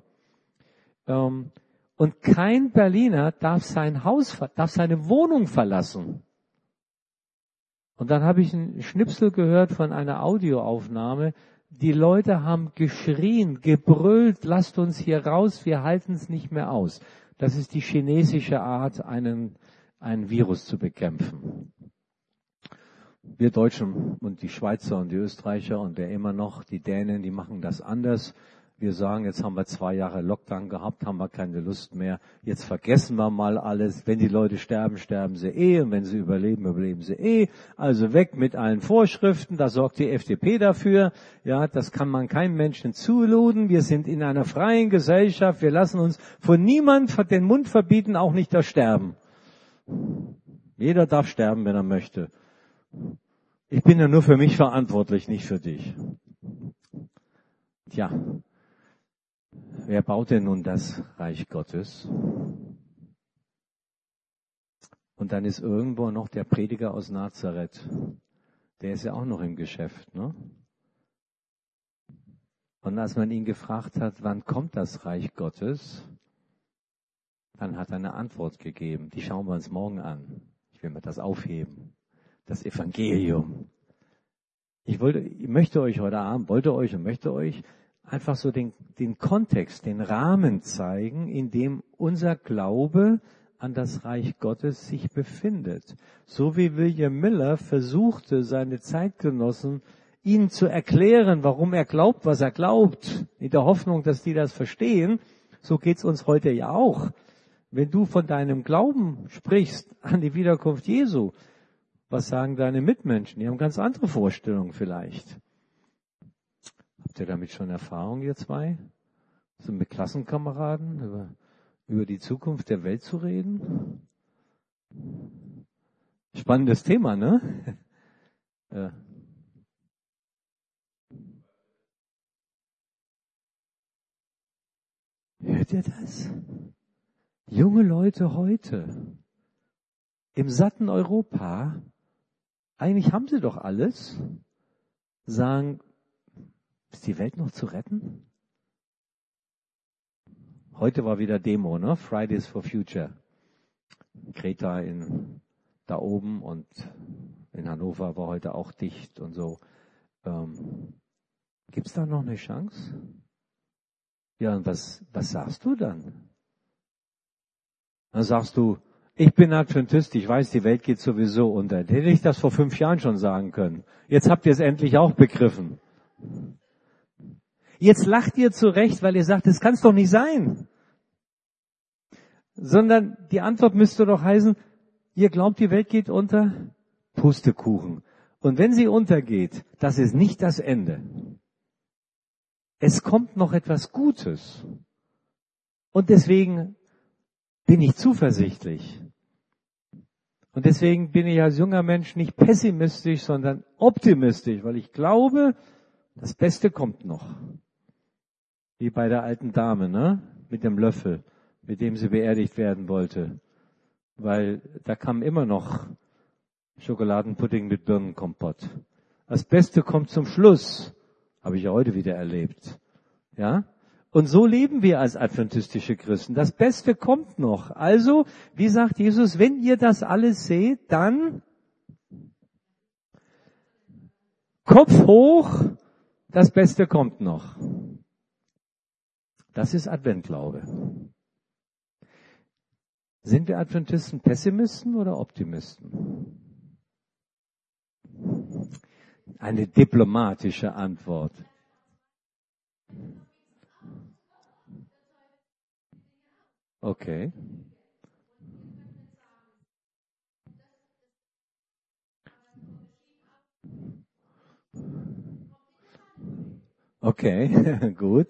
Und kein Berliner darf seine Wohnung verlassen. Und dann habe ich einen Schnipsel gehört von einer Audioaufnahme. Die Leute haben geschrien, gebrüllt, lasst uns hier raus, wir halten es nicht mehr aus. Das ist die chinesische Art, einen Virus zu bekämpfen. Wir Deutschen und die Schweizer und die Österreicher und wer immer noch, die Dänen, die machen das anders. Wir sagen, jetzt haben wir 2 Jahre Lockdown gehabt, haben wir keine Lust mehr. Jetzt vergessen wir mal alles. Wenn die Leute sterben, sterben sie eh. Und wenn sie überleben, überleben sie eh. Also weg mit allen Vorschriften. Da sorgt die FDP dafür. Ja, das kann man keinem Menschen zuluden. Wir sind in einer freien Gesellschaft. Wir lassen uns von niemand den Mund verbieten, auch nicht das Sterben. Jeder darf sterben, wenn er möchte. Ich bin ja nur für mich verantwortlich, nicht für dich. Tja. Wer baut denn nun das Reich Gottes? Und dann ist irgendwo noch der Prediger aus Nazareth. Der ist ja auch noch im Geschäft, ne? Und als man ihn gefragt hat, wann kommt das Reich Gottes, dann hat er eine Antwort gegeben. Die schauen wir uns morgen an. Ich will mir das aufheben. Das Evangelium. Ich möchte euch einfach so den Kontext, den Rahmen zeigen, in dem unser Glaube an das Reich Gottes sich befindet. So wie William Miller versuchte, seine Zeitgenossen ihnen zu erklären, warum er glaubt, was er glaubt, in der Hoffnung, dass die das verstehen, so geht's uns heute ja auch. Wenn du von deinem Glauben sprichst an die Wiederkunft Jesu, was sagen deine Mitmenschen? Die haben ganz andere Vorstellungen vielleicht. Habt ihr damit schon Erfahrung, ihr zwei? So mit Klassenkameraden über die Zukunft der Welt zu reden? Spannendes Thema, ne? Ja. Hört ihr das? Junge Leute heute im satten Europa, eigentlich haben sie doch alles, sagen, ist die Welt noch zu retten? Heute war wieder Demo, ne? Fridays for Future. Greta da oben und in Hannover war heute auch dicht und so. Gibt's da noch eine Chance? Ja, und was sagst du dann? Dann sagst du, ich bin Adventist, ich weiß, die Welt geht sowieso unter. Hätte ich das vor 5 Jahren schon sagen können. Jetzt habt ihr es endlich auch begriffen. Jetzt lacht ihr zurecht, weil ihr sagt, das kann's doch nicht sein. Sondern die Antwort müsste doch heißen, ihr glaubt, die Welt geht unter? Pustekuchen. Und wenn sie untergeht, das ist nicht das Ende. Es kommt noch etwas Gutes. Und deswegen bin ich zuversichtlich. Und deswegen bin ich als junger Mensch nicht pessimistisch, sondern optimistisch, weil ich glaube, das Beste kommt noch. Wie bei der alten Dame, ne? Mit dem Löffel, mit dem sie beerdigt werden wollte. Weil da kam immer noch Schokoladenpudding mit Birnenkompott. Das Beste kommt zum Schluss. Habe ich ja heute wieder erlebt. Ja? Und so leben wir als adventistische Christen. Das Beste kommt noch. Also, wie sagt Jesus, wenn ihr das alles seht, dann Kopf hoch, das Beste kommt noch. Das ist Adventglaube. Sind wir Adventisten Pessimisten oder Optimisten? Eine diplomatische Antwort. Okay. Okay, gut.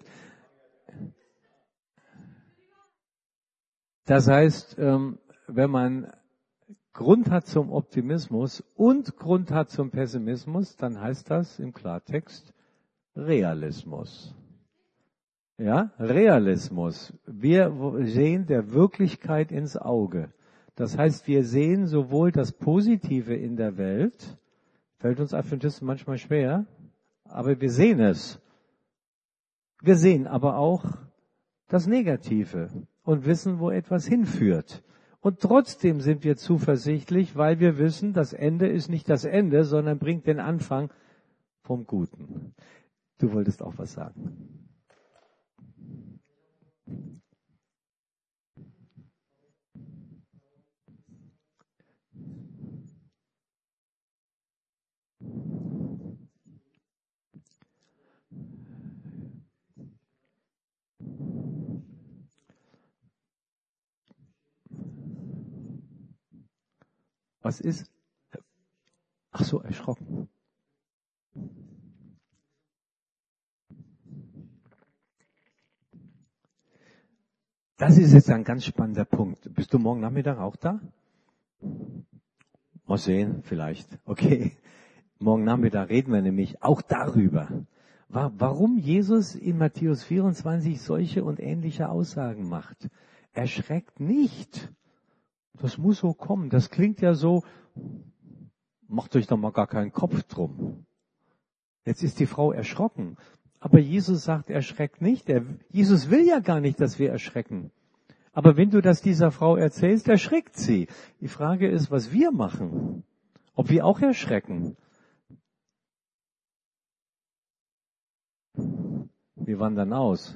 Das heißt, wenn man Grund hat zum Optimismus und Grund hat zum Pessimismus, dann heißt das im Klartext Realismus. Ja, Realismus. Wir sehen der Wirklichkeit ins Auge. Das heißt, wir sehen sowohl das Positive in der Welt, fällt uns Adventisten manchmal schwer, aber wir sehen es. Wir sehen aber auch das Negative und wissen, wo etwas hinführt. Und trotzdem sind wir zuversichtlich, weil wir wissen, das Ende ist nicht das Ende, sondern bringt den Anfang vom Guten. Du wolltest auch was sagen. Was ist? Ach so, erschrocken. Das ist jetzt ein ganz spannender Punkt. Bist du morgen Nachmittag auch da? Mal sehen, vielleicht. Okay. Morgen Nachmittag reden wir nämlich auch darüber, warum Jesus in Matthäus 24 solche und ähnliche Aussagen macht. Erschreckt nicht. Das muss so kommen. Das klingt ja so, macht euch doch mal gar keinen Kopf drum. Jetzt ist die Frau erschrocken. Aber Jesus sagt, erschreckt nicht. Jesus will ja gar nicht, dass wir erschrecken. Aber wenn du das dieser Frau erzählst, erschreckt sie. Die Frage ist, was wir machen. Ob wir auch erschrecken. Wir wandern aus.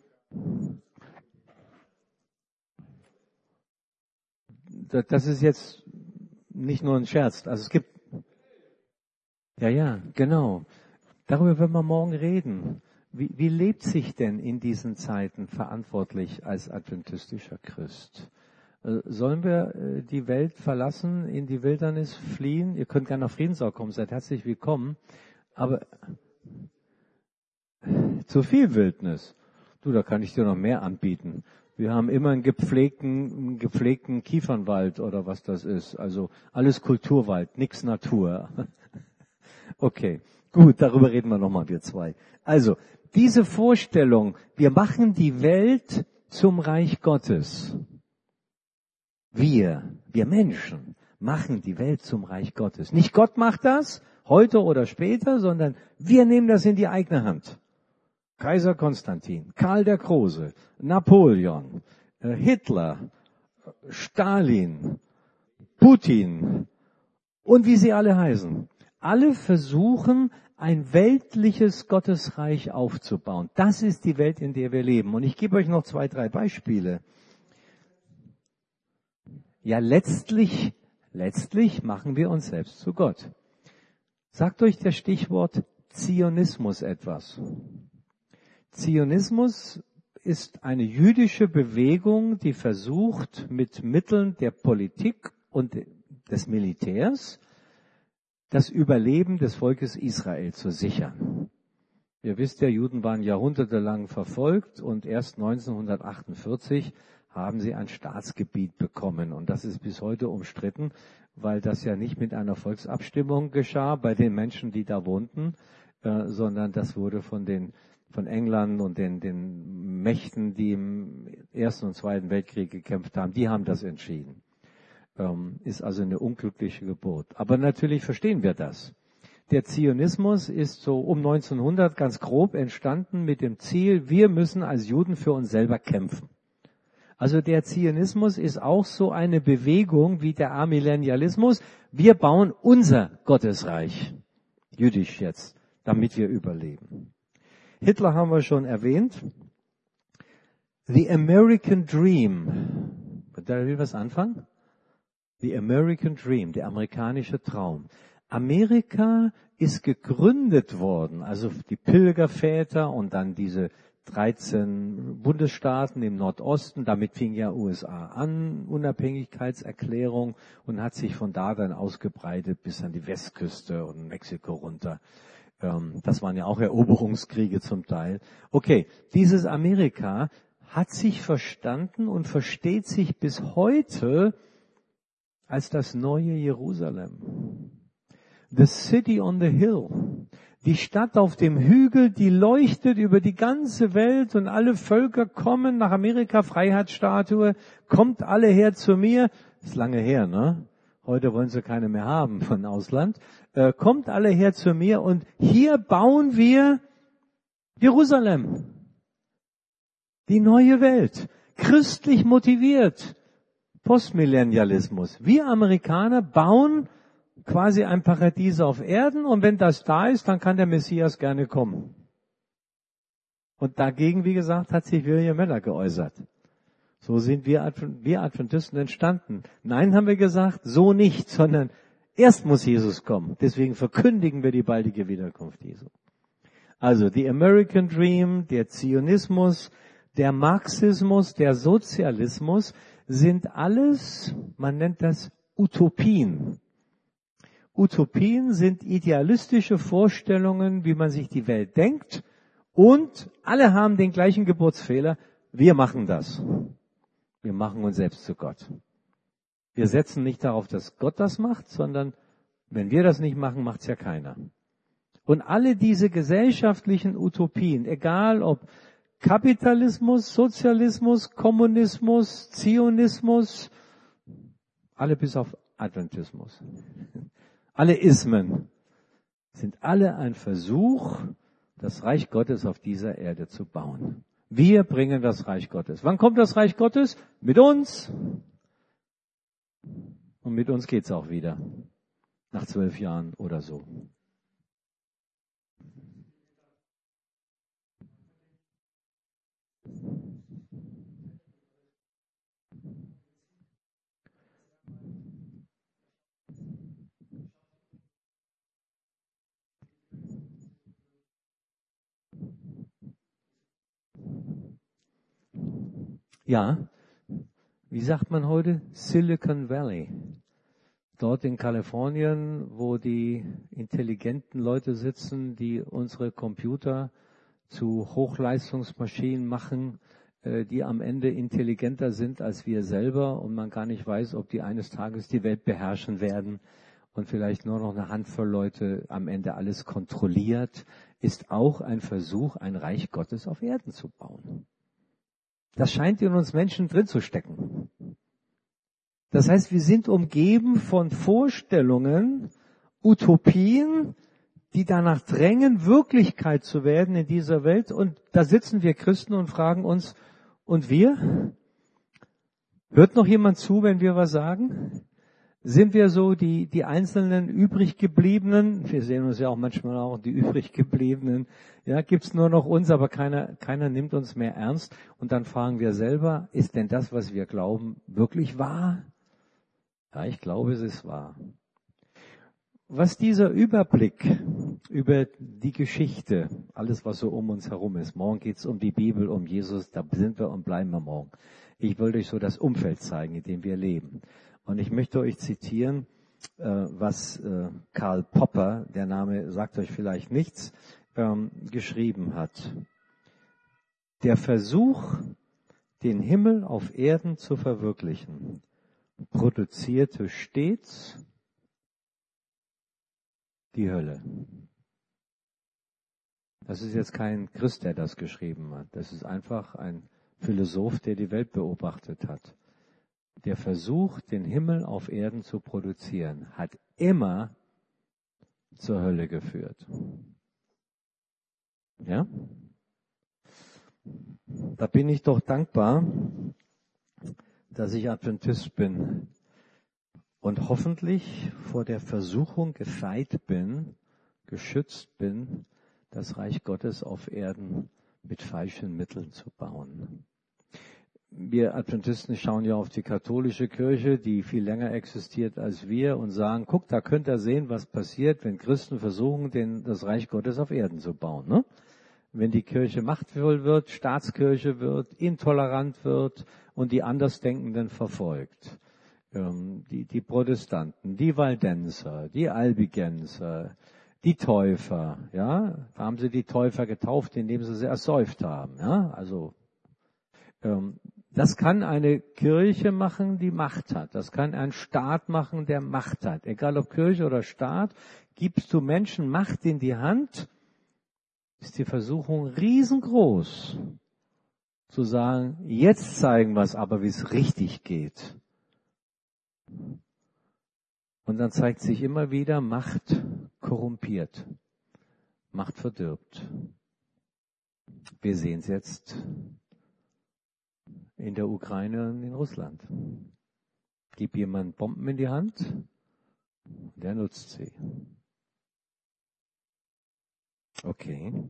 Das ist jetzt nicht nur ein Scherz. Also es gibt, ja, genau. Darüber werden wir morgen reden. Wie lebt sich denn in diesen Zeiten verantwortlich als adventistischer Christ? Sollen wir die Welt verlassen, in die Wildnis fliehen? Ihr könnt gerne nach Friedensau kommen, seid herzlich willkommen. Aber zu viel Wildnis. Du, da kann ich dir noch mehr anbieten. Wir haben immer einen gepflegten Kiefernwald oder was das ist. Also alles Kulturwald, nichts Natur. Okay, gut, darüber reden wir nochmal, wir zwei. Also, diese Vorstellung, wir machen die Welt zum Reich Gottes. Wir Menschen, machen die Welt zum Reich Gottes. Nicht Gott macht das, heute oder später, sondern wir nehmen das in die eigene Hand. Kaiser Konstantin, Karl der Große, Napoleon, Hitler, Stalin, Putin und wie sie alle heißen. Alle versuchen, ein weltliches Gottesreich aufzubauen. Das ist die Welt, in der wir leben. Und ich gebe euch noch 2, 3 Beispiele. Ja, letztlich machen wir uns selbst zu Gott. Sagt euch das Stichwort Zionismus etwas. Zionismus ist eine jüdische Bewegung, die versucht, mit Mitteln der Politik und des Militärs das Überleben des Volkes Israel zu sichern. Ihr wisst ja, Juden waren jahrhundertelang verfolgt und erst 1948 haben sie ein Staatsgebiet bekommen. Und das ist bis heute umstritten, weil das ja nicht mit einer Volksabstimmung geschah bei den Menschen, die da wohnten, sondern das wurde von England und den Mächten, die im Ersten und Zweiten Weltkrieg gekämpft haben, die haben das entschieden. Ist also eine unglückliche Geburt. Aber natürlich verstehen wir das. Der Zionismus ist so um 1900 ganz grob entstanden mit dem Ziel, wir müssen als Juden für uns selber kämpfen. Also der Zionismus ist auch so eine Bewegung wie der Amillennialismus. Wir bauen unser Gottesreich, jüdisch jetzt, damit wir überleben. Hitler haben wir schon erwähnt. The American Dream. Da will was anfangen? The American Dream, der amerikanische Traum. Amerika ist gegründet worden, also die Pilgerväter und dann diese 13 Bundesstaaten im Nordosten, damit fing ja USA an, Unabhängigkeitserklärung, und hat sich von da dann ausgebreitet bis an die Westküste und Mexiko runter. Das waren ja auch Eroberungskriege zum Teil. Okay, dieses Amerika hat sich verstanden und versteht sich bis heute als das neue Jerusalem. The City on the Hill. Die Stadt auf dem Hügel, die leuchtet über die ganze Welt und alle Völker kommen nach Amerika, Freiheitsstatue, kommt alle her zu mir. Ist lange her, ne? Heute wollen sie keine mehr haben von Ausland. Kommt alle her zu mir und hier bauen wir Jerusalem. Die neue Welt. Christlich motiviert. Postmillennialismus. Wir Amerikaner bauen quasi ein Paradies auf Erden und wenn das da ist, dann kann der Messias gerne kommen. Und dagegen, wie gesagt, hat sich William Miller geäußert. So sind wir Adventisten entstanden. Nein, haben wir gesagt, so nicht, sondern erst muss Jesus kommen. Deswegen verkündigen wir die baldige Wiederkunft Jesu. Also, the American Dream, der Zionismus, der Marxismus, der Sozialismus sind alles, man nennt das Utopien. Utopien sind idealistische Vorstellungen, wie man sich die Welt denkt, und alle haben den gleichen Geburtsfehler. Wir machen das. Wir machen uns selbst zu Gott. Wir setzen nicht darauf, dass Gott das macht, sondern wenn wir das nicht machen, macht es ja keiner. Und alle diese gesellschaftlichen Utopien, egal ob Kapitalismus, Sozialismus, Kommunismus, Zionismus, alle bis auf Adventismus, alle Ismen, sind alle ein Versuch, das Reich Gottes auf dieser Erde zu bauen. Wir bringen das Reich Gottes. Wann kommt das Reich Gottes? Mit uns. Und mit uns geht's auch wieder. Nach 12 Jahren oder so. Ja, wie sagt man heute? Silicon Valley. Dort in Kalifornien, wo die intelligenten Leute sitzen, die unsere Computer zu Hochleistungsmaschinen machen, die am Ende intelligenter sind als wir selber und man gar nicht weiß, ob die eines Tages die Welt beherrschen werden und vielleicht nur noch eine Handvoll Leute am Ende alles kontrolliert, ist auch ein Versuch, ein Reich Gottes auf Erden zu bauen. Das scheint in uns Menschen drin zu stecken. Das heißt, wir sind umgeben von Vorstellungen, Utopien, die danach drängen, Wirklichkeit zu werden in dieser Welt. Und da sitzen wir Christen und fragen uns, und wir? Hört noch jemand zu, wenn wir was sagen? Sind wir so die einzelnen übriggebliebenen? Wir sehen uns ja auch manchmal auch die übriggebliebenen. Ja, gibt's nur noch uns, aber keiner nimmt uns mehr ernst. Und dann fragen wir selber, ist denn das, was wir glauben, wirklich wahr? Ja, ich glaube, es ist wahr. Was dieser Überblick über die Geschichte, alles was so um uns herum ist, morgen geht's um die Bibel, um Jesus, da sind wir und bleiben wir morgen. Ich wollte euch so das Umfeld zeigen, in dem wir leben. Und ich möchte euch zitieren, was Karl Popper, der Name sagt euch vielleicht nichts, geschrieben hat. Der Versuch, den Himmel auf Erden zu verwirklichen, produzierte stets die Hölle. Das ist jetzt kein Christ, der das geschrieben hat. Das ist einfach ein Philosoph, der die Welt beobachtet hat. Der Versuch, den Himmel auf Erden zu produzieren, hat immer zur Hölle geführt. Ja? Da bin ich doch dankbar, dass ich Adventist bin und hoffentlich vor der Versuchung gefeit bin, geschützt bin, das Reich Gottes auf Erden mit falschen Mitteln zu bauen. Wir Adventisten schauen ja auf die katholische Kirche, die viel länger existiert als wir, und sagen, guck, da könnt ihr sehen, was passiert, wenn Christen versuchen, das Reich Gottes auf Erden zu bauen. Ne? Wenn die Kirche machtvoll wird, Staatskirche wird, intolerant wird und die Andersdenkenden verfolgt. Die Protestanten, die Waldenser, die Albigenser, die Täufer, ja, da haben sie die Täufer getauft, indem sie ersäuft haben, ja, also, das kann eine Kirche machen, die Macht hat. Das kann ein Staat machen, der Macht hat. Egal ob Kirche oder Staat, gibst du Menschen Macht in die Hand, ist die Versuchung riesengroß, zu sagen, jetzt zeigen wir es aber, wie es richtig geht. Und dann zeigt sich immer wieder, Macht korrumpiert, Macht verdirbt. Wir sehen es jetzt in der Ukraine und in Russland. Gib jemand Bomben in die Hand, der nutzt sie. Okay.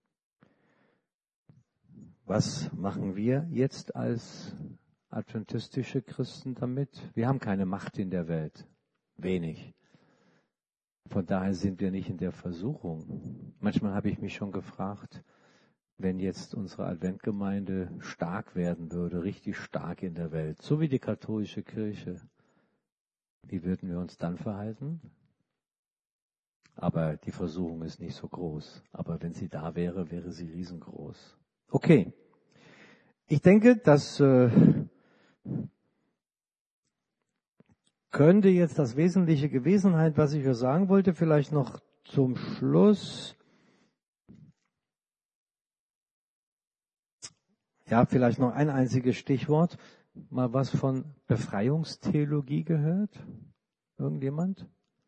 Was machen wir jetzt als adventistische Christen damit? Wir haben keine Macht in der Welt. Wenig. Von daher sind wir nicht in der Versuchung. Manchmal habe ich mich schon gefragt, wenn jetzt unsere Adventgemeinde stark werden würde, richtig stark in der Welt, so wie die katholische Kirche, wie würden wir uns dann verhalten? Aber die Versuchung ist nicht so groß. Aber wenn sie da wäre, wäre sie riesengroß. Okay. Ich denke, das könnte jetzt das Wesentliche gewesen sein, was ich euch sagen wollte. Vielleicht noch zum Schluss. Ja, vielleicht noch ein einziges Stichwort. Mal was von Befreiungstheologie gehört? Irgendjemand?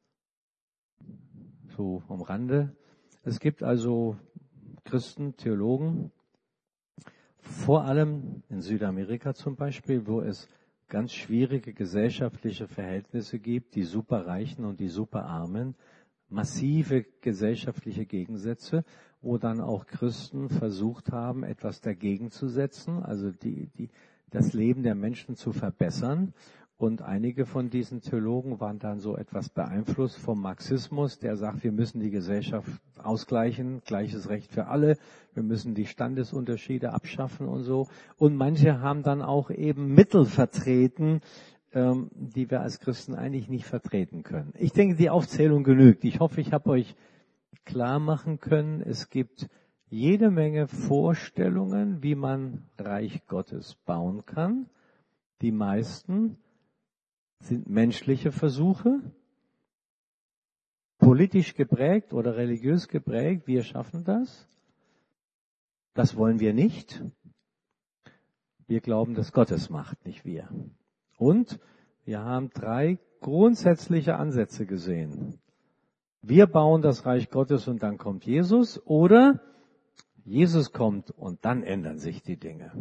So am Rande. Es gibt also Christen, Theologen, vor allem in Südamerika zum Beispiel, wo es ganz schwierige gesellschaftliche Verhältnisse gibt, die Superreichen und die Superarmen, massive gesellschaftliche Gegensätze, wo dann auch Christen versucht haben, etwas dagegen zu setzen, also das Leben der Menschen zu verbessern. Und einige von diesen Theologen waren dann so etwas beeinflusst vom Marxismus, der sagt, wir müssen die Gesellschaft ausgleichen, gleiches Recht für alle, wir müssen die Standesunterschiede abschaffen und so. Und manche haben dann auch eben Mittel vertreten, die wir als Christen eigentlich nicht vertreten können. Ich denke, die Aufzählung genügt. Ich hoffe, ich habe euch klar machen können, es gibt jede Menge Vorstellungen, wie man Reich Gottes bauen kann. Die meisten sind menschliche Versuche, politisch geprägt oder religiös geprägt. Wir schaffen das. Das wollen wir nicht. Wir glauben, dass Gott es macht, nicht wir. Und wir haben 3 grundsätzliche Ansätze gesehen. Wir bauen das Reich Gottes und dann kommt Jesus, oder Jesus kommt und dann ändern sich die Dinge.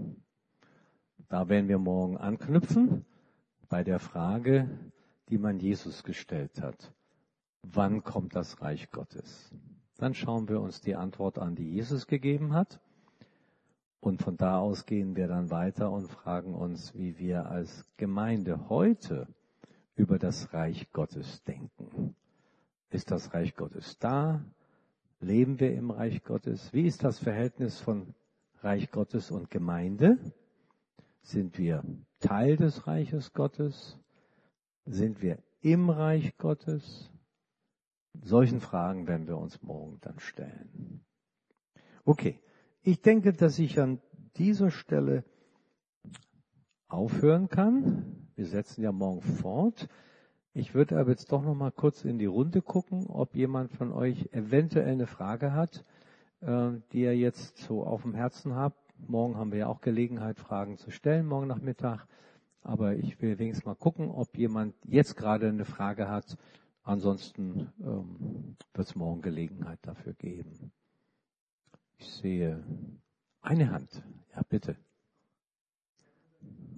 Da werden wir morgen anknüpfen bei der Frage, die man Jesus gestellt hat. Wann kommt das Reich Gottes? Dann schauen wir uns die Antwort an, die Jesus gegeben hat. Und von da aus gehen wir dann weiter und fragen uns, wie wir als Gemeinde heute über das Reich Gottes denken. Ist das Reich Gottes da? Leben wir im Reich Gottes? Wie ist das Verhältnis von Reich Gottes und Gemeinde? Sind wir Teil des Reiches Gottes? Sind wir im Reich Gottes? Solchen Fragen werden wir uns morgen dann stellen. Okay, ich denke, dass ich an dieser Stelle aufhören kann. Wir setzen ja morgen fort. Ich würde aber jetzt doch noch mal kurz in die Runde gucken, ob jemand von euch eventuell eine Frage hat, die ihr jetzt so auf dem Herzen habt. Morgen haben wir ja auch Gelegenheit, Fragen zu stellen, morgen Nachmittag. Aber ich will wenigstens mal gucken, ob jemand jetzt gerade eine Frage hat. Ansonsten wird es morgen Gelegenheit dafür geben. Ich sehe eine Hand. Ja, bitte.